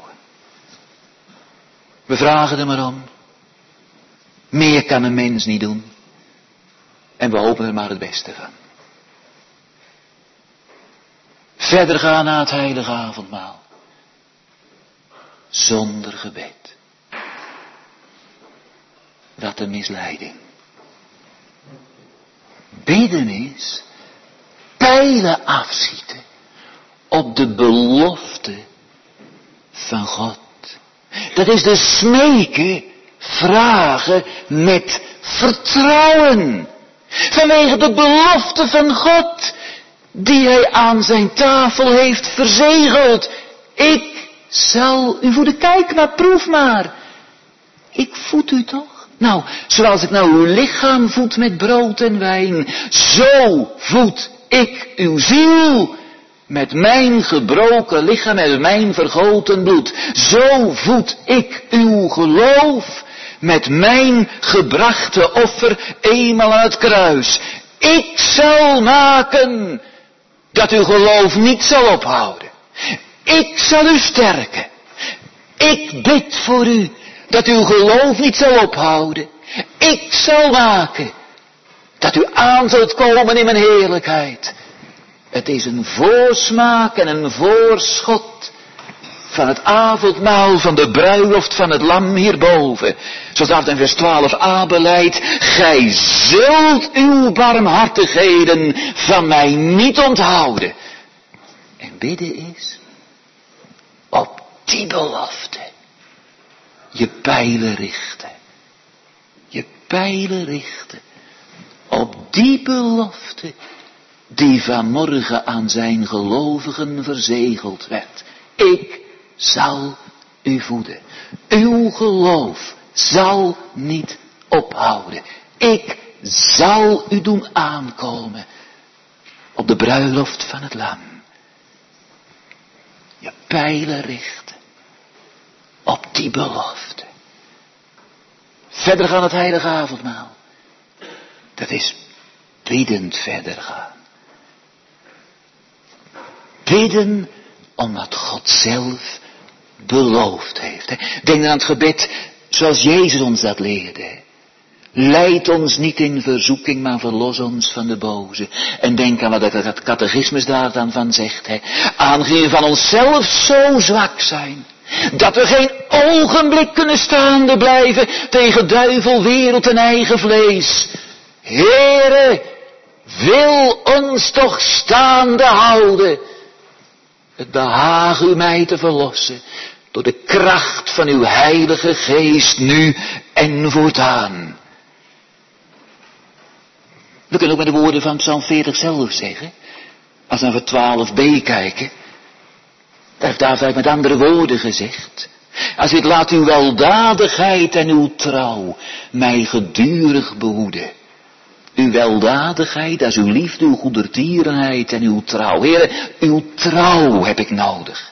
We vragen er maar om. Meer kan een mens niet doen. En we hopen er maar het beste van. Verder gaan naar het heilige avondmaal. Zonder gebed. Wat een misleiding. Bidden is pijlen afschieten op de belofte van God. Dat is de smeken, vragen met vertrouwen. Vanwege de belofte van God, die hij aan zijn tafel heeft verzegeld. Ik zal u voeden. Kijk maar, proef maar. Ik voed u toch? Nou, zoals ik nou uw lichaam voed met brood en wijn, zo voed ik uw ziel met mijn gebroken lichaam en mijn vergoten bloed. Zo voed ik uw geloof met mijn gebrachte offer eenmaal aan het kruis. Ik zal maken dat uw geloof niet zal ophouden. Ik zal u sterken. Ik bid voor u dat uw geloof niet zal ophouden. Ik zal maken dat u aan zult komen in mijn heerlijkheid. Het is een voorsmaak en een voorschot van het avondmaal van de bruiloft van het lam hierboven. Zoals dat in vers 12a beleidt, gij zult uw barmhartigheden van mij niet onthouden. En bidden is op die belofte je pijlen richten. Je pijlen richten op die belofte die vanmorgen aan zijn gelovigen verzegeld werd. Ik zal u voeden. Uw geloof zal niet ophouden. Ik zal u doen aankomen op de bruiloft van het lam. Je pijlen richten op die belofte. Verder gaan het heilige avondmaal. Dat is biddend verder gaan. Bidden omdat God zelf beloofd heeft. Denk dan aan het gebed zoals Jezus ons dat leerde. Leid ons niet in verzoeking, maar verlos ons van de boze. En denk aan wat het catechismus daar dan van zegt. Aangezien we van onszelf zo zwak zijn, dat we geen ogenblik kunnen staande blijven tegen duivel, wereld en eigen vlees. Heere, wil ons toch staande houden. Het behaagt u mij te verlossen door de kracht van uw heilige geest nu en voortaan. We kunnen ook met de woorden van Psalm 40 zelf zeggen. Als we naar vers 12b kijken. Daar heeft David met andere woorden gezegd. Als dit laat uw weldadigheid en uw trouw mij gedurig behoeden. Uw weldadigheid, dat is uw liefde, uw goedertierenheid en uw trouw. Heer, uw trouw heb ik nodig.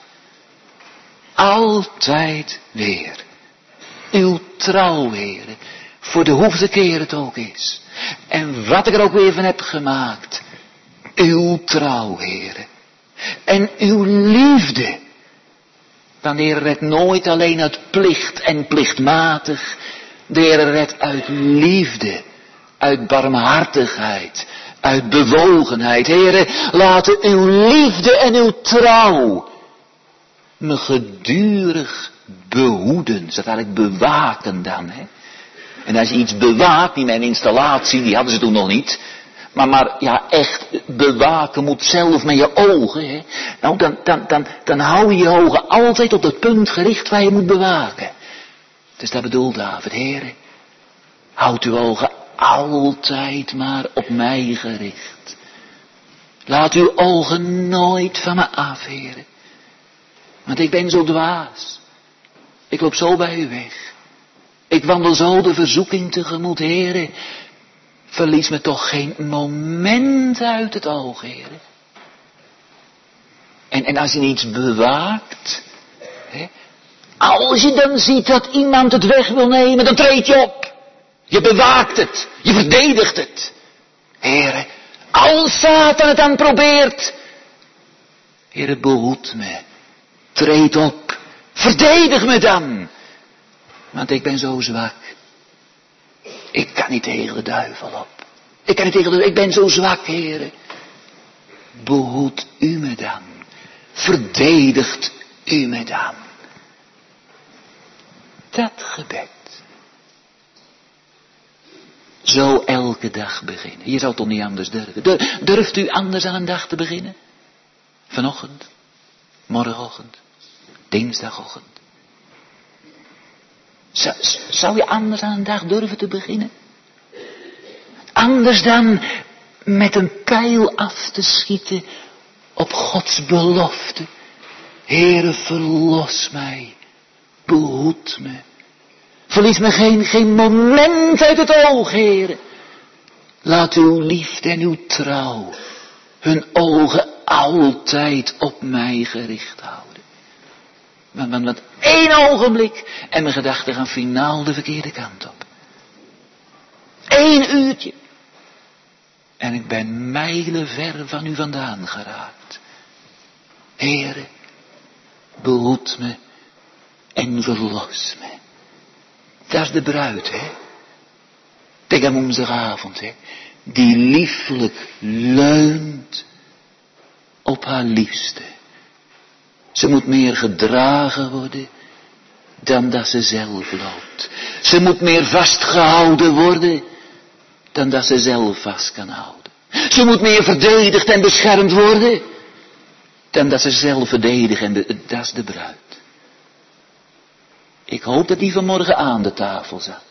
Altijd weer. Uw trouw, Heer. Voor de hoeveelste keer het ook is. En wat ik er ook weer van heb gemaakt. Uw trouw, Heer. En uw liefde. Want de Heer redt nooit alleen uit plicht en plichtmatig. De Heer redt uit liefde. Uit barmhartigheid. Uit bewogenheid. Heere, laten uw liefde en uw trouw me gedurig behoeden. Dat eigenlijk bewaken dan. Hè? En als je iets bewaakt, niet mijn installatie, die hadden ze toen nog niet. Maar ja, echt bewaken moet zelf met je ogen. Hè? Nou, dan hou je je ogen altijd op het punt gericht waar je moet bewaken. Dus dat bedoelt David, Heere. Houd uw ogen altijd maar op mij gericht. Laat uw ogen nooit van me af, Heere. Want ik ben zo dwaas. Ik loop zo bij u weg. Ik wandel zo de verzoeking tegemoet, Heere. Verlies me toch geen moment uit het oog, Heere. En als je iets bewaakt, hè, als je dan ziet dat iemand het weg wil nemen, dan treed je op. Je bewaakt het, je verdedigt het. Heere, als Satan het dan probeert, Heere, behoed me, treed op, verdedig me dan. Want ik ben zo zwak. Ik kan niet tegen de duivel op. Ik ben zo zwak, Heere. Behoed u me dan. Verdedigt u me dan. Dat gebed. Zo elke dag beginnen. Je zal toch niet anders durven. Durft u anders aan een dag te beginnen? Vanochtend, morgenochtend, dinsdagochtend. Zou je anders aan een dag durven te beginnen? Anders dan met een pijl af te schieten op Gods belofte. Heere, verlos mij, behoed me. Verlies me geen moment uit het oog, Heere. Laat uw liefde en uw trouw hun ogen altijd op mij gericht houden. Want één ogenblik en mijn gedachten gaan finaal de verkeerde kant op. 1 uurtje. En ik ben mijlenver van u vandaan geraakt. Heere, behoed me en verlos me. Dat is de bruid, hè. Denk aan woensdagavond, hè. Die lieflijk leunt op haar liefste. Ze moet meer gedragen worden dan dat ze zelf loopt. Ze moet meer vastgehouden worden dan dat ze zelf vast kan houden. Ze moet meer verdedigd en beschermd worden dan dat ze zelf verdedigt en dat is de bruid. Ik hoop dat die vanmorgen aan de tafel zat.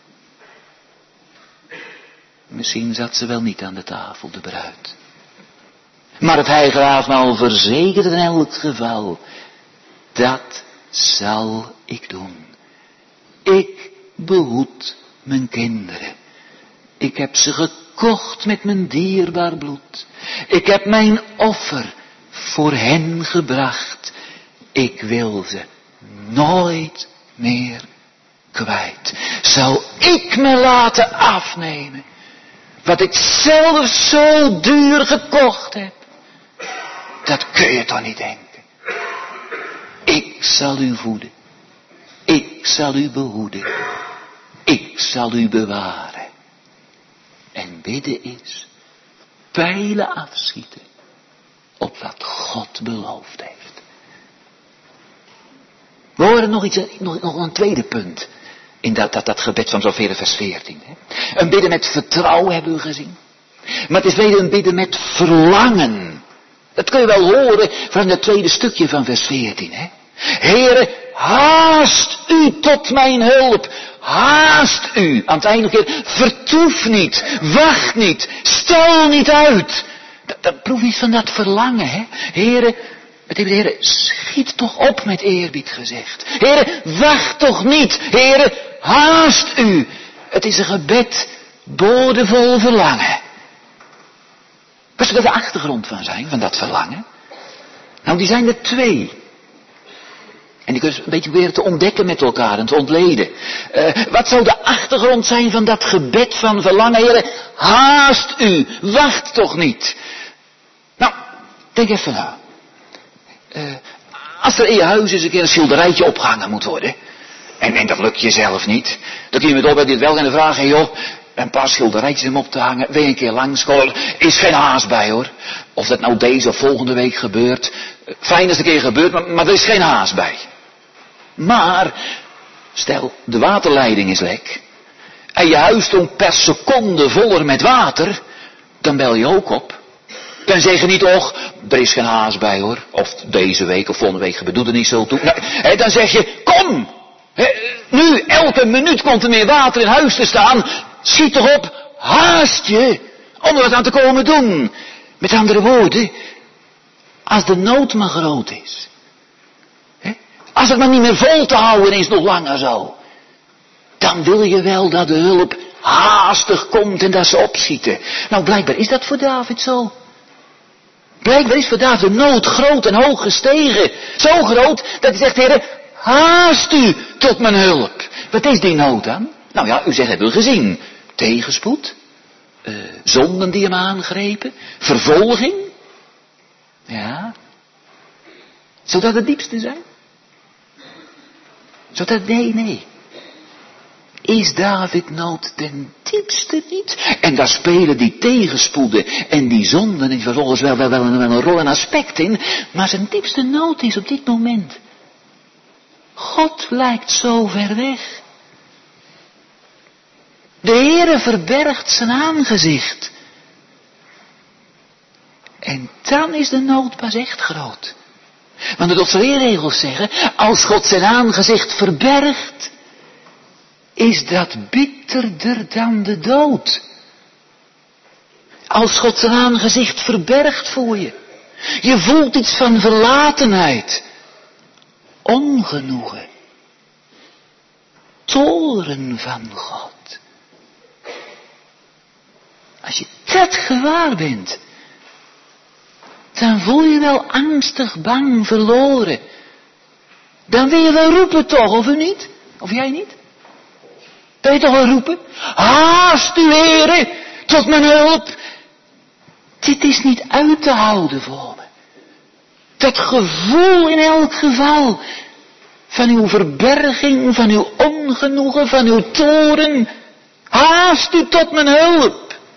Misschien zat ze wel niet aan de tafel, de bruid. Maar het Heilige Avondmaal verzekert in elk geval, dat zal ik doen. Ik behoed mijn kinderen. Ik heb ze gekocht met mijn dierbaar bloed. Ik heb mijn offer voor hen gebracht. Ik wil ze nooit meer kwijt. Zou ik me laten afnemen wat ik zelf zo duur gekocht heb? Dat kun je toch niet denken. Ik zal u voeden. Ik zal u behoeden. Ik zal u bewaren. En bidden is pijlen afschieten op wat God beloofd heeft. We horen nog een tweede punt in dat gebed van Zofere vers 14. Hè? Een bidden met vertrouwen hebben we gezien. Maar het is weer een bidden met verlangen. Dat kun je wel horen van het tweede stukje van vers 14. Hè? Heere, haast u tot mijn hulp. Haast u. Aan het einde keer, vertoef niet. Wacht niet. Stel niet uit. Dat proef iets van dat verlangen. Hè? Heere, Heere, schiet toch op met eerbied gezegd. Heere, wacht toch niet. Heere, haast u. Het is een gebed bodevol verlangen. Wat zou de achtergrond van zijn, van dat verlangen? Nou, die zijn er 2. En die kun je een beetje weer te ontdekken met elkaar en te ontleden. Wat zou de achtergrond zijn van dat gebed van verlangen? Heere, haast u. Wacht toch niet. Nou, denk even na. Als er in je huis eens een keer een schilderijtje opgehangen moet worden. En dat lukt je zelf niet. Dan kun je met op dit wel gaan vragen. Joh, een paar schilderijtjes om op te hangen. Wil je een keer langskomen? Is geen haast bij hoor. Of dat nou deze of volgende week gebeurt. Fijn als het een keer gebeurt, maar er is geen haast bij. Maar, stel, de waterleiding is lek. En je huis stond per seconde voller met water. Dan bel je ook op. Dan zeg je niet, och, er is geen haast bij hoor. Of deze week of volgende week gebeurt er niet zo toe. Nee, dan zeg je, kom. Nu, elke minuut komt er meer water in huis te staan. Schiet toch op, haast je. Om er wat aan te komen doen. Met andere woorden, als de nood maar groot is. Als het maar niet meer vol te houden is, nog langer zo. Dan wil je wel dat de hulp haastig komt en dat ze opschieten. Nou, blijkbaar is dat voor David zo. Blijkbaar is voor David de nood groot en hoog gestegen. Zo groot dat hij zegt, Heere, haast u tot mijn hulp. Wat is die nood dan? Nou ja, u zegt, hebben we gezien. Tegenspoed. Zonden die hem aangrepen. Vervolging. Ja. Zou dat het diepste zijn? Nee. Is David nood ten diepste niet? En daar spelen die tegenspoeden en die zonden en vervolgens wel een rol en aspect in. Maar zijn diepste nood is op dit moment. God lijkt zo ver weg. De Heere verbergt zijn aangezicht. En dan is de nood pas echt groot. Want de Godse leerregels zeggen, als God zijn aangezicht verbergt, is dat bitterder dan de dood. Als God zijn aangezicht verbergt voor je. Je voelt iets van verlatenheid. Ongenoegen. Toorn van God. Als je dat gewaar bent, dan voel je wel angstig, bang, verloren. Dan wil je wel roepen toch, of u niet? Of jij niet? Dan je toch wel roepen? Haast u, Heere, tot mijn hulp. Dit is niet uit te houden voor me. Dat gevoel in elk geval van uw verberging, van uw ongenoegen, van uw toorn. Haast u tot mijn hulp.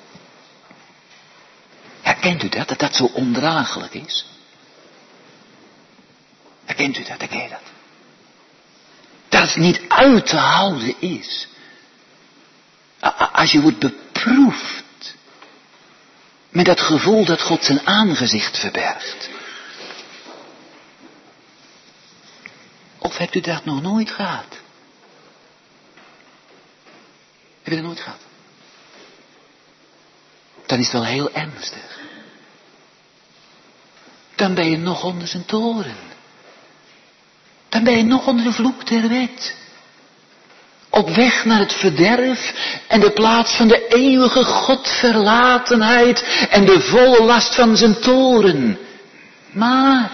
Herkent u dat dat zo ondraaglijk is? Herkent u dat? Herken je dat? Dat het niet uit te houden is. Als je wordt beproefd met dat gevoel dat God zijn aangezicht verbergt. Of hebt u dat nog nooit gehad? Heb je dat nooit gehad? Dan is het wel heel ernstig. Dan ben je nog onder zijn toren. Dan ben je nog onder de vloek der wet. Op weg naar het verderf en de plaats van de eeuwige Godverlatenheid en de volle last van zijn toren. Maar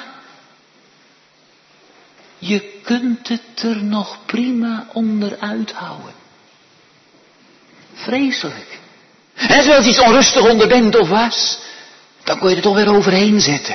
je kunt het er nog prima onder uithouden. Vreselijk. En als je wel iets onrustig onder bent of was, dan kon je er toch weer overheen zetten.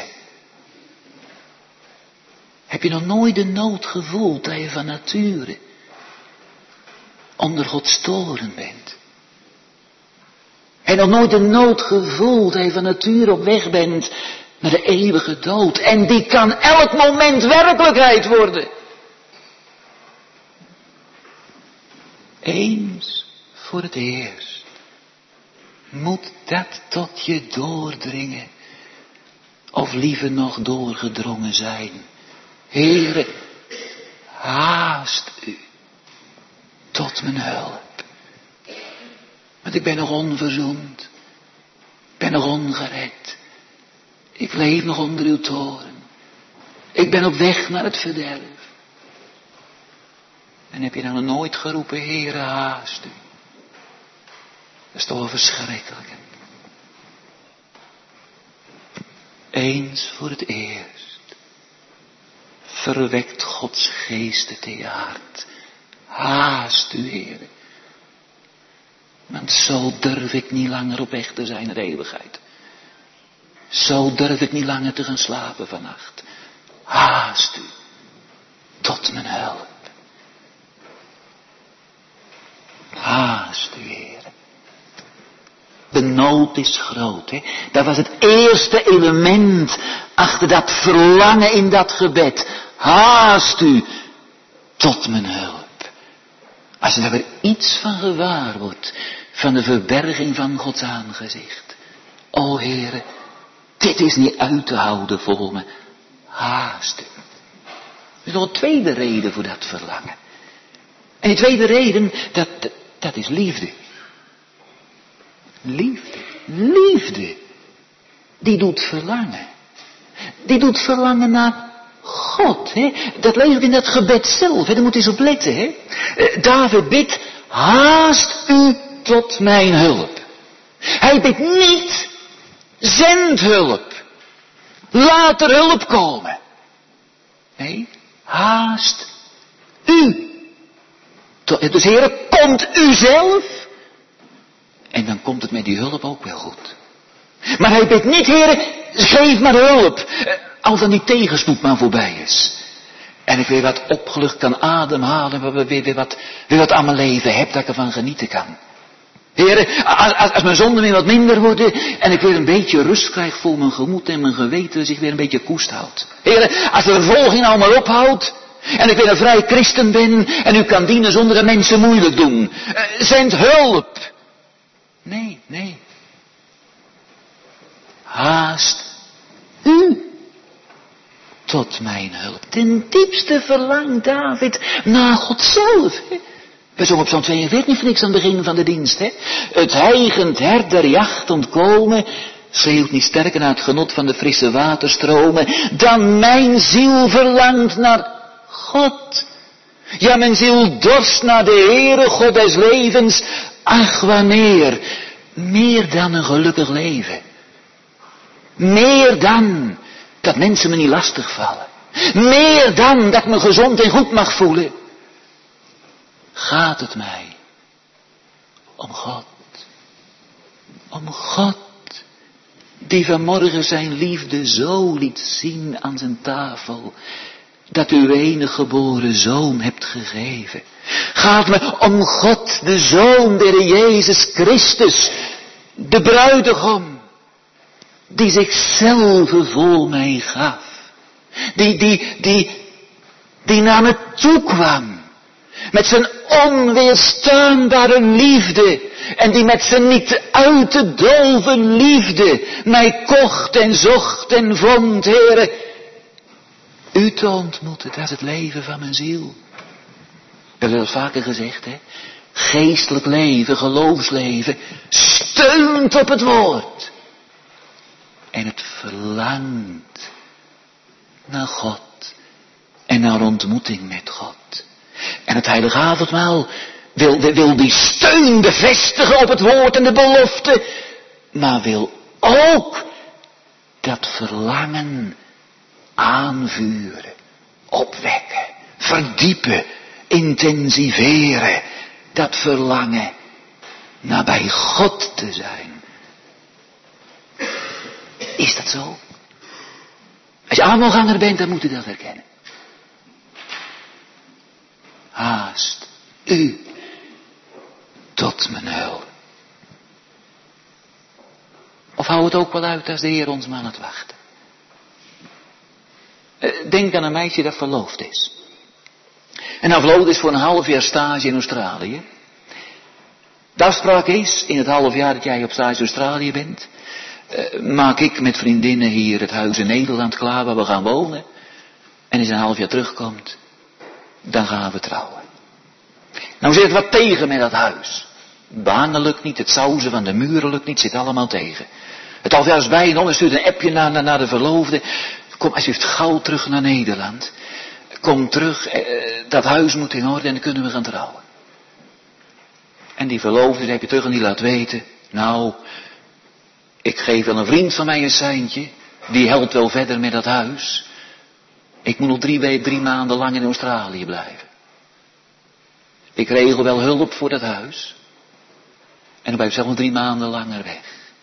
Heb je nog nooit de nood gevoeld dat je van nature onder Gods toren bent? Heb je nog nooit de nood gevoeld dat je van nature op weg bent naar de eeuwige dood? En die kan elk moment werkelijkheid worden. Eens voor het eerst moet dat tot je doordringen, of liever nog doorgedrongen zijn. Heere, haast u tot mijn hulp. Want ik ben nog onverzoend. Ik ben nog ongered. Ik leef nog onder uw toren. Ik ben op weg naar het verderf. En heb je dan nog nooit geroepen, Heere, haast u. Dat is toch wel verschrikkelijk. Eens voor het eerst verwekt Gods geest het in je hart. Haast u, Heere. Want zo durf ik niet langer op weg te zijn naar de eeuwigheid. Zo durf ik niet langer te gaan slapen vannacht. Haast u tot mijn hulp. Haast u, Heere. De nood is groot, hè. Dat was het eerste element achter dat verlangen in dat gebed. Haast u tot mijn hulp. Als je daar weer iets van gewaar wordt, van de verberging van Gods aangezicht. O Heere, dit is niet uit te houden voor me. Haast u. Er is nog een tweede reden voor dat verlangen. En die tweede reden, dat is liefde. Liefde, die doet verlangen. Die doet verlangen naar God. Hè? Dat lees ik in dat gebed zelf. Hè? Daar moet je eens op letten. Hè? David bidt, haast u tot mijn hulp. Hij bidt niet, zend hulp. Laat er hulp komen. Nee, haast u. Dus Heere, komt u zelf. En dan komt het met die hulp ook wel goed. Maar hij bidt niet, Heere, geef maar hulp. Als dan die tegenspoed maar voorbij is. En ik weer wat opgelucht kan ademhalen. Weer wat aan mijn leven heb dat ik ervan genieten kan. Heere, als mijn zonden weer wat minder worden. En ik weer een beetje rust krijg voor mijn gemoed en mijn geweten zich weer een beetje koest houdt. Heere, als de vervolging nou maar ophoudt. En ik weer een vrij christen ben. En u kan dienen zonder dat mensen moeilijk doen. Zend hulp. Nee. Haast u tot mijn hulp. Ten diepste verlangt David naar God zelf. Hè? We zongen op Psalm 42 niet voor niks aan het begin van de dienst. Hè? Het hijgend hert der jacht ontkomen, schreeuwt niet sterker naar het genot van de frisse waterstromen, dan mijn ziel verlangt naar God. Ja, mijn ziel dorst naar de Heere, God des levens. Ach, wanneer, meer dan een gelukkig leven. Meer dan dat mensen me niet lastig vallen. Meer dan dat ik me gezond en goed mag voelen. Gaat het mij om God. Om God. Die vanmorgen zijn liefde zo liet zien aan zijn tafel. Dat u enige geboren zoon hebt gegeven. Gaat me om God, de Zoon der Jezus Christus. De bruidegom. Die zichzelf voor mij gaf. Die naar me toe kwam. Met zijn onweerstaanbare liefde. En die met zijn niet uit te doven liefde mij kocht en zocht en vond, Heere. U te ontmoeten, dat is het leven van mijn ziel. We hebben het vaker gezegd, hè. Geestelijk leven, geloofsleven, steunt op het woord. En het verlangt naar God. En naar ontmoeting met God. En het heilige avondmaal wil die steun bevestigen op het woord en de belofte. Maar wil ook dat verlangen aanvuren. Opwekken. Verdiepen. Intensiveren. Dat verlangen naar bij God te zijn. Is dat zo? Als je avondganger bent, dan moet u dat herkennen. Haast u tot mijn hulp. Of hou het ook wel uit als de Heer ons maar aan het wachten. Denk aan een meisje dat verloofd is. En nou verloofd is voor een half jaar stage in Australië. De afspraak is, in het half jaar dat jij op stage in Australië bent, maak ik met vriendinnen hier het huis in Nederland klaar waar we gaan wonen. En als een half jaar terugkomt, dan gaan we trouwen. Nou zit het wat tegen met dat huis. Banen lukt niet, het sausen van de muren lukt niet, zit allemaal tegen. Het half jaar is bijna, en stuurt een appje naar de verloofde. Kom alsjeblieft gauw terug naar Nederland. Kom terug, dat huis moet in orde en dan kunnen we gaan trouwen. En die verloofde, die heb je terug en die laat weten. Nou, ik geef wel een vriend van mij een seintje. Die helpt wel verder met dat huis. Ik moet nog 3 maanden lang in Australië blijven. Ik regel wel hulp voor dat huis. En dan blijf ik zelf nog 3 maanden langer weg.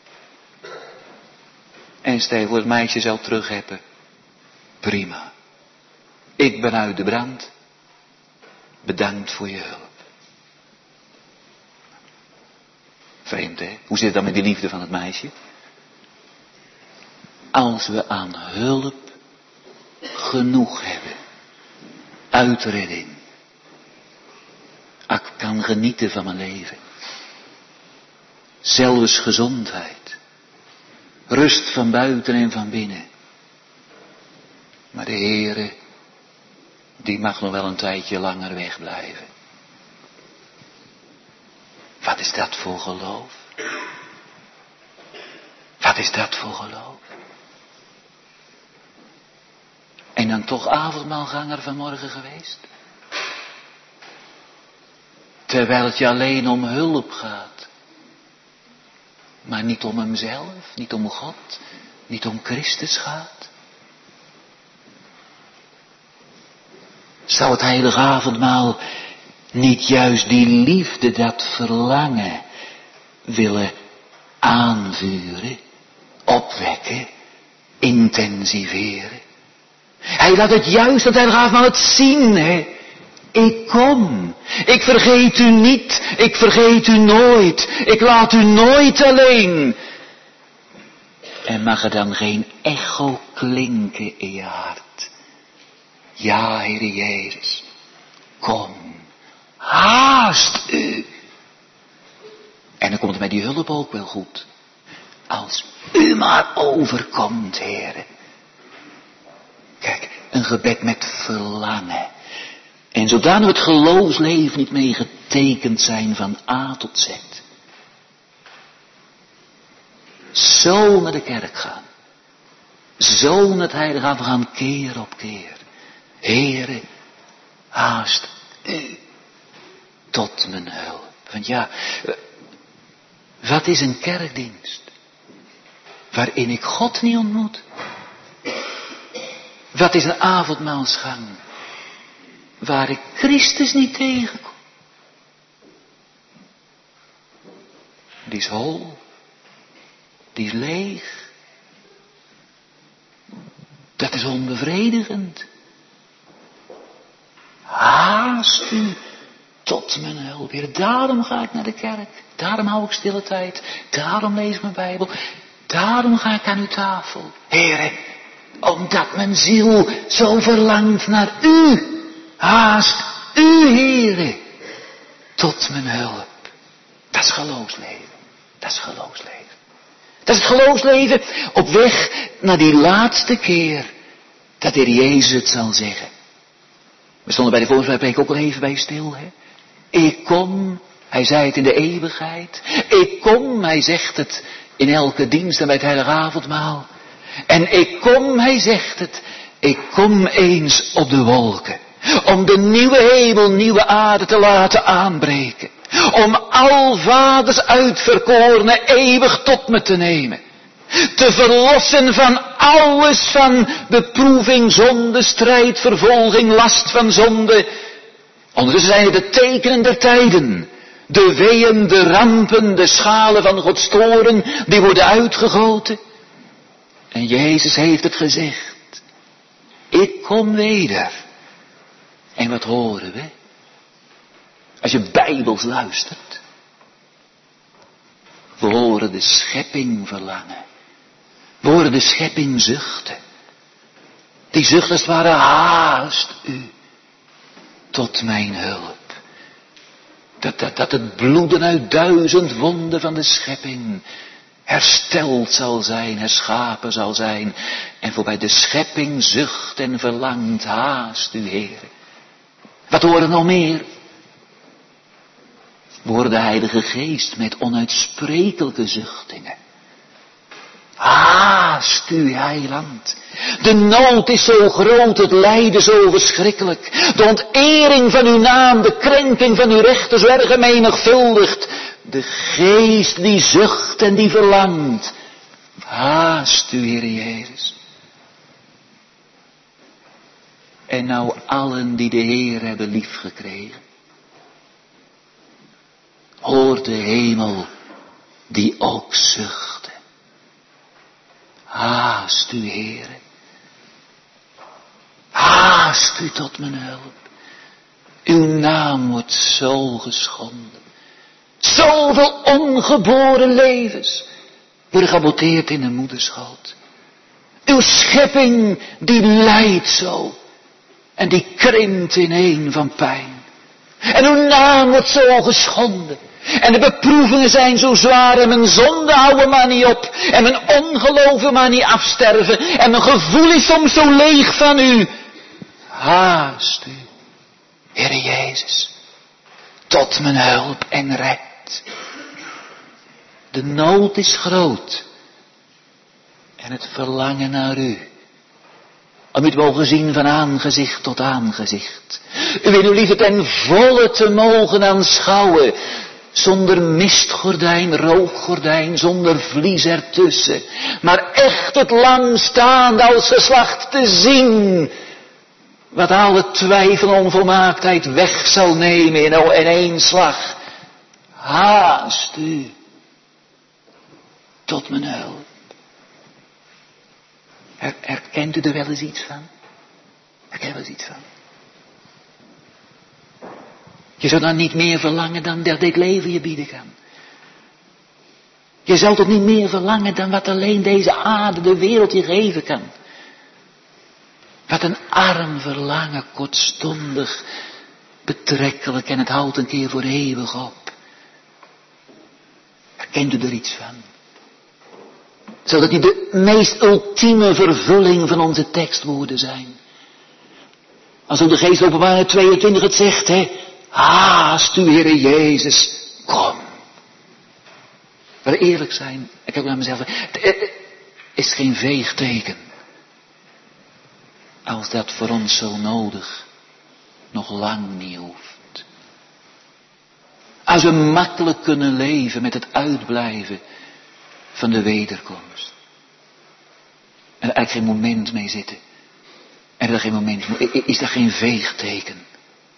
En stel je voor het meisje zelf terug hebben. Prima. Ik ben uit de brand. Bedankt voor je hulp. Vreemd, hè? Hoe zit het dan met die liefde van het meisje? Als we aan hulp genoeg hebben. Uitredding. Ik kan genieten van mijn leven. Zelfs gezondheid. Rust van buiten en van binnen. Maar de Heere, die mag nog wel een tijdje langer wegblijven. Wat is dat voor geloof? Wat is dat voor geloof? En dan toch avondmaalganger vanmorgen geweest? Terwijl het je alleen om hulp gaat. Maar niet om hemzelf, niet om God, niet om Christus gaat. Zou het heilige avondmaal niet juist die liefde, dat verlangen willen aanvuren, opwekken, intensiveren? Hij laat het juist, het heilige avondmaal, het zien, hè. Ik kom. Ik vergeet u niet. Ik vergeet u nooit. Ik laat u nooit alleen. En mag er dan geen echo klinken in je hart? Ja, Heer Jezus. Kom. Haast u. En dan komt het met die hulp ook wel goed. Als u maar overkomt, Heer. Kijk, een gebed met verlangen. En zodanig het geloofsleven niet mee getekend zijn van A tot Z. Zo naar de kerk gaan. Zo naar het heilige avond gaan, keer op keer. Heere, haast u tot mijn hulp. Want ja, wat is een kerkdienst? Waarin ik God niet ontmoet. Wat is een avondmaalsgang? Waar ik Christus niet tegenkom. Die is hol. Die is leeg. Dat is onbevredigend. Haast u tot mijn hulp. Heer, daarom ga ik naar de kerk. Daarom hou ik stille tijd. Daarom lees ik mijn Bijbel. Daarom ga ik aan uw tafel. Heere, omdat mijn ziel zo verlangt naar u. Haast u, Heere, tot mijn hulp. Dat is geloofsleven. Dat is geloofsleven. Dat is het geloofsleven op weg naar die laatste keer dat de Heer Jezus het zal zeggen. We stonden bij de voorspreek ook al even bij stil. Hè? Ik kom, hij zei het in de eeuwigheid. Ik kom, hij zegt het in elke dienst en bij het heilige avondmaal. En ik kom, hij zegt het, ik kom eens op de wolken. Om de nieuwe hemel, nieuwe aarde te laten aanbreken. Om al vaders uitverkorene eeuwig tot me te nemen. Te verlossen van alles, van beproeving, zonde, strijd, vervolging, last van zonde. Ondertussen zijn het de tekenen der tijden. De weeën, de rampen, de schalen van Gods toorn, die worden uitgegoten. En Jezus heeft het gezegd. Ik kom weder. En wat horen we? Als je bijbels luistert. We horen de schepping verlangen. We horen de schepping zuchten. Die zucht als het ware, haast u tot mijn hulp. Dat het bloeden uit 1000 wonden van de schepping hersteld zal zijn, herschapen zal zijn. En voorbij de schepping zucht en verlangt, haast u, Heer. Wat horen we nog meer? We horen de Heilige Geest met onuitsprekelijke zuchtingen. Haast u, heiland. De nood is zo groot, het lijden zo verschrikkelijk. De ontering van uw naam, de krenking van uw rechten zo erg menigvuldigd. De Geest die zucht en die verlangt. Haast u, Heer Jezus. En nou allen die de Heer hebben liefgekregen. Hoor de hemel die ook zuchtte. Haast u, Heere. Haast u tot mijn hulp. Uw naam wordt zo geschonden. Zoveel ongeboren levens worden geaborteerd in de moederschoot. Uw schepping die lijdt zo. En die krimpt ineen van pijn. En uw naam wordt zo geschonden. En de beproevingen zijn zo zwaar. En mijn zonde houden maar niet op. En mijn ongeloven maar niet afsterven. En mijn gevoel is soms zo leeg van u. Haast u, Heere Jezus, tot mijn hulp en red. De nood is groot. En het verlangen naar u. Om u te mogen zien van aangezicht tot aangezicht. U in uw liefde ten volle te mogen aanschouwen. Zonder mistgordijn, rookgordijn, zonder vlies ertussen. Maar echt het langstaande als geslacht te zien. Wat alle twijfel en onvolmaaktheid weg zal nemen in één slag. Haast u tot mijn hulp. Herkent u er wel eens iets van? Herkent u er wel eens iets van? Je zou dan niet meer verlangen dan dat dit leven je bieden kan. Je zou toch niet meer verlangen dan wat alleen deze aarde, de wereld je geven kan. Wat een arm verlangen, kortstondig, betrekkelijk en het houdt een keer voor eeuwig op. Herkent u er iets van? Zou dat niet de meest ultieme vervulling van onze tekstwoorden zijn? Als ook de geest Openbaring 22 het zegt, hè. Haast u, Heere Jezus, kom. Wil eerlijk zijn, ik heb naar mezelf, het is geen veegteken. Als dat voor ons zo nodig nog lang niet hoeft. Als we makkelijk kunnen leven met het uitblijven van de wederkomst. En er eigenlijk geen moment mee zitten. En er geen moment, is dat geen veegteken?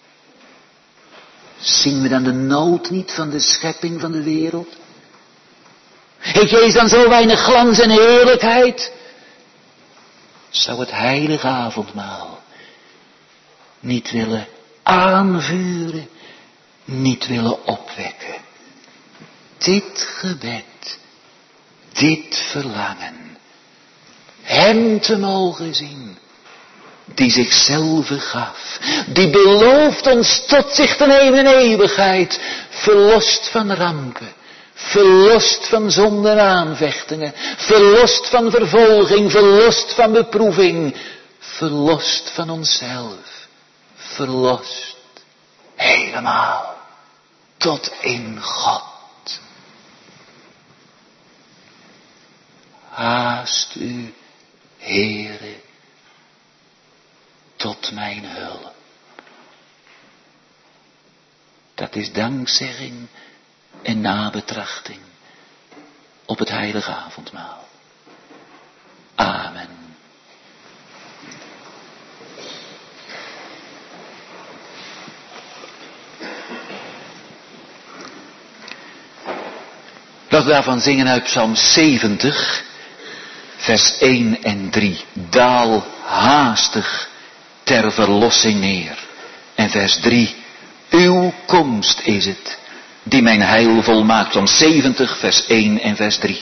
Zien we dan de nood niet van de schepping van de wereld? Heeft Jezus dan zo weinig glans en heerlijkheid? Zou het heilige avondmaal niet willen aanvuren, niet willen opwekken? Dit gebed, dit verlangen, hem te mogen zien, die zichzelf gaf, die belooft ons tot zich te nemen in eeuwigheid, verlost van rampen, verlost van zonde en aanvechtingen, verlost van vervolging, verlost van beproeving, verlost van onszelf, verlost helemaal tot in God. Haast u, Heere, tot mijn hulp. Dat is dankzegging en nabetrachting op het heilige avondmaal. Amen. Laten we daarvan zingen uit Psalm 70, vers 1 en 3. Daal haastig ter verlossing neer. En vers 3. Uw komst is het die mijn heil volmaakt. Psalm 70, vers 1 en vers 3.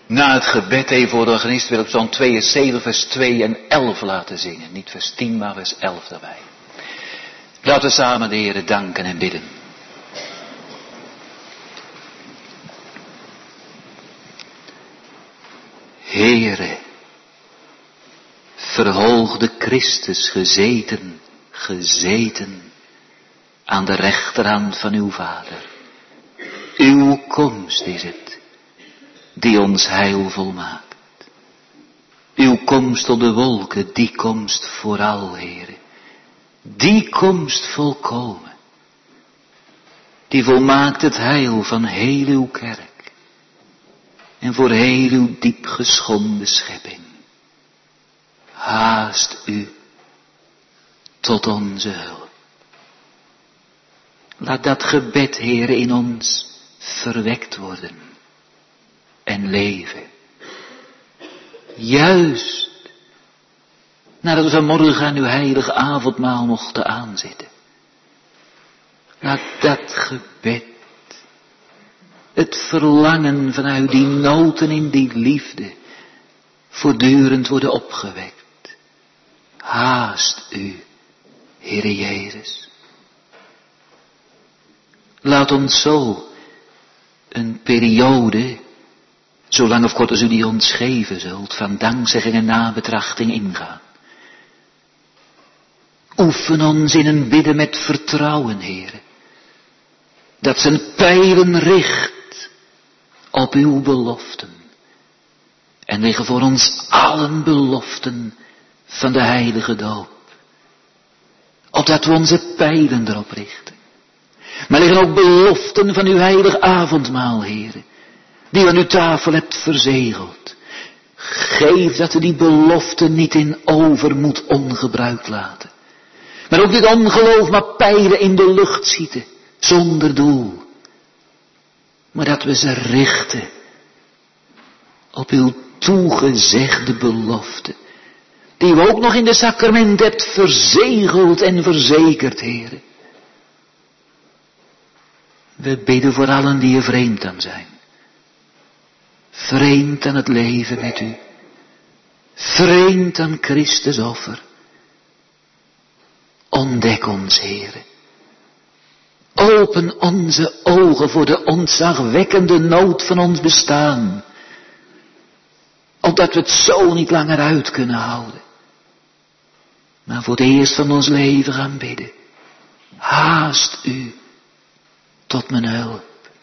Na het gebed even voor de organist wil ik Psalm 72 vers 2 en 11 laten zingen. Niet vers 10 maar vers 11 daarbij. Laten we samen de Heere danken en bidden. Heere, verhoogde Christus gezeten aan de rechterhand van uw Vader. Uw komst is het die ons heil volmaakt. Uw komst op de wolken, die komst vooral, Heere. Die komst volkomen. Die volmaakt het heil van heel uw kerk. En voor heel uw diep geschonden schepping. Haast u tot onze hulp. Laat dat gebed, Heere, in ons verwekt worden. En leven. Juist nadat we vanmorgen aan uw heilige avondmaal mochten aanzitten. Laat dat gebed, het verlangen vanuit die noten in die liefde, voortdurend worden opgewekt. Haast u, Heere Jezus. Laat ons zo een periode, zolang of kort als u die ons geven zult, van dankzegging en nabetrachting ingaan. Oefen ons in een bidden met vertrouwen, Heere. Dat zijn pijlen richt op uw beloften. En liggen voor ons allen beloften van de heilige doop. Opdat we onze pijlen erop richten. Maar liggen ook beloften van uw heilig avondmaal, Heere. Die u aan uw tafel hebt verzegeld. Geef dat we die beloften niet in overmoed ongebruikt laten. Maar ook dit ongeloof maar pijlen in de lucht schieten. Zonder doel. Maar dat we ze richten op uw toegezegde belofte. Die u ook nog in de sacrament hebt verzegeld en verzekerd, Heere. We bidden voor allen die er vreemd aan zijn. Vreemd aan het leven met u. Vreemd aan Christus offer. Ontdek ons, Heere. Open onze ogen voor de ontzagwekkende nood van ons bestaan. Opdat we het zo niet langer uit kunnen houden. Maar voor het eerst van ons leven gaan bidden. Haast u tot mijn hulp.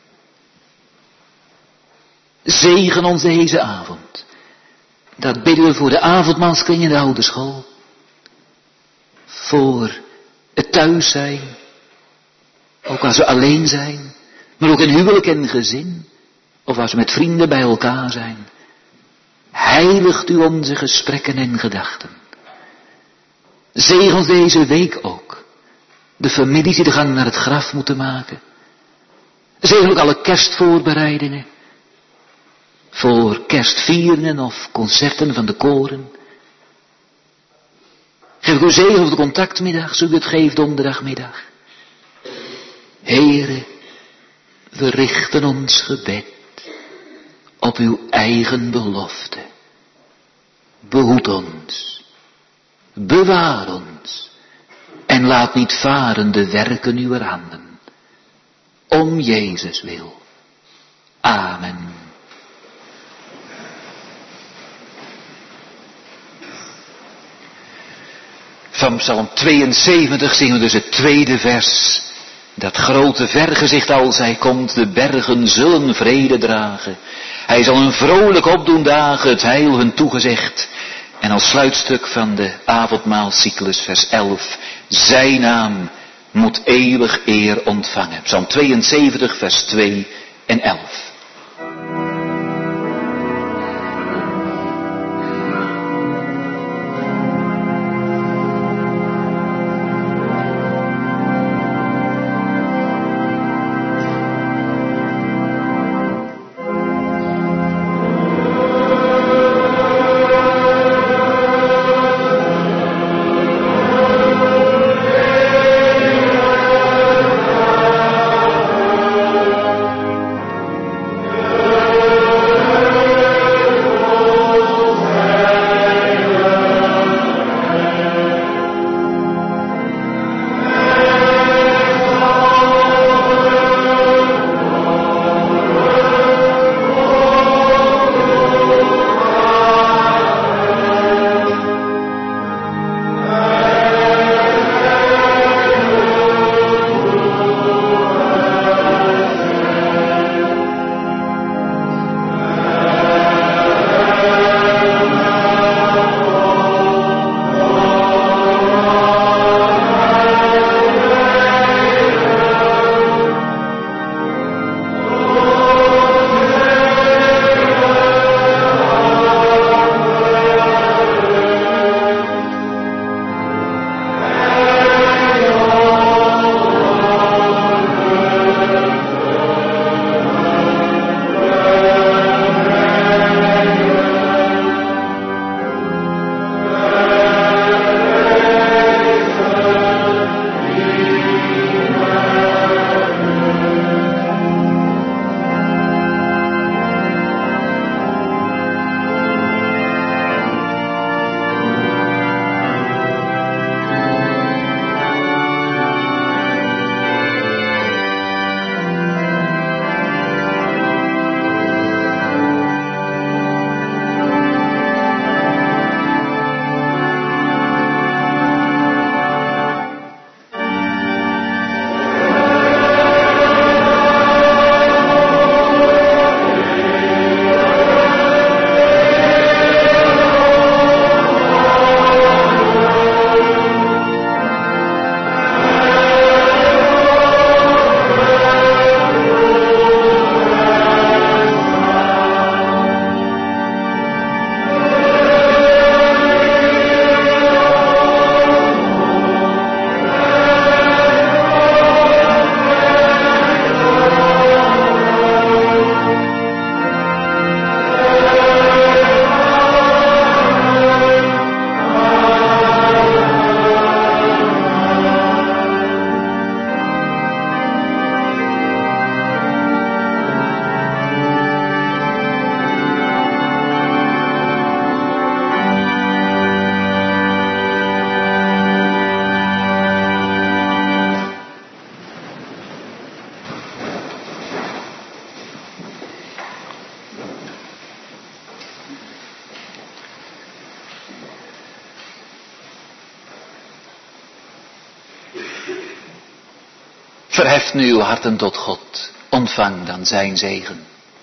Zegen ons deze avond. Dat bidden we voor de avondmaalskring in de ouderschool. Voor het thuis zijn. Ook als we alleen zijn. Maar ook in huwelijk en gezin. Of als we met vrienden bij elkaar zijn. Heiligt u onze gesprekken en gedachten. Zegen ons deze week ook. De families die de gang naar het graf moeten maken. Zegen ook alle kerstvoorbereidingen. Voor kerstvieringen of concerten van de koren. Geef u zegen op de contactmiddag, zo u het geeft donderdagmiddag. Heere, we richten ons gebed op uw eigen belofte. Behoed ons, bewaar ons en laat niet varen de werken uw handen. Om Jezus wil. Amen. Van Psalm 72 zingen we dus het tweede vers. Dat grote vergezicht als hij komt, de bergen zullen vrede dragen. Hij zal een vrolijk opdoen dagen, het heil hun toegezegd. En als sluitstuk van de avondmaalcyclus vers 11. Zijn naam moet eeuwig eer ontvangen. Psalm 72 vers 2 en 11. Verheft nu uw harten tot God. Ontvang dan zijn zegen.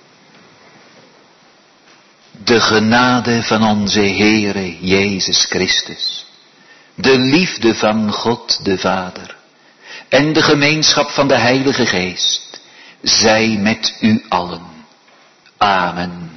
De genade van onze Heere Jezus Christus. De liefde van God de Vader. En de gemeenschap van de Heilige Geest. Zij met u allen. Amen.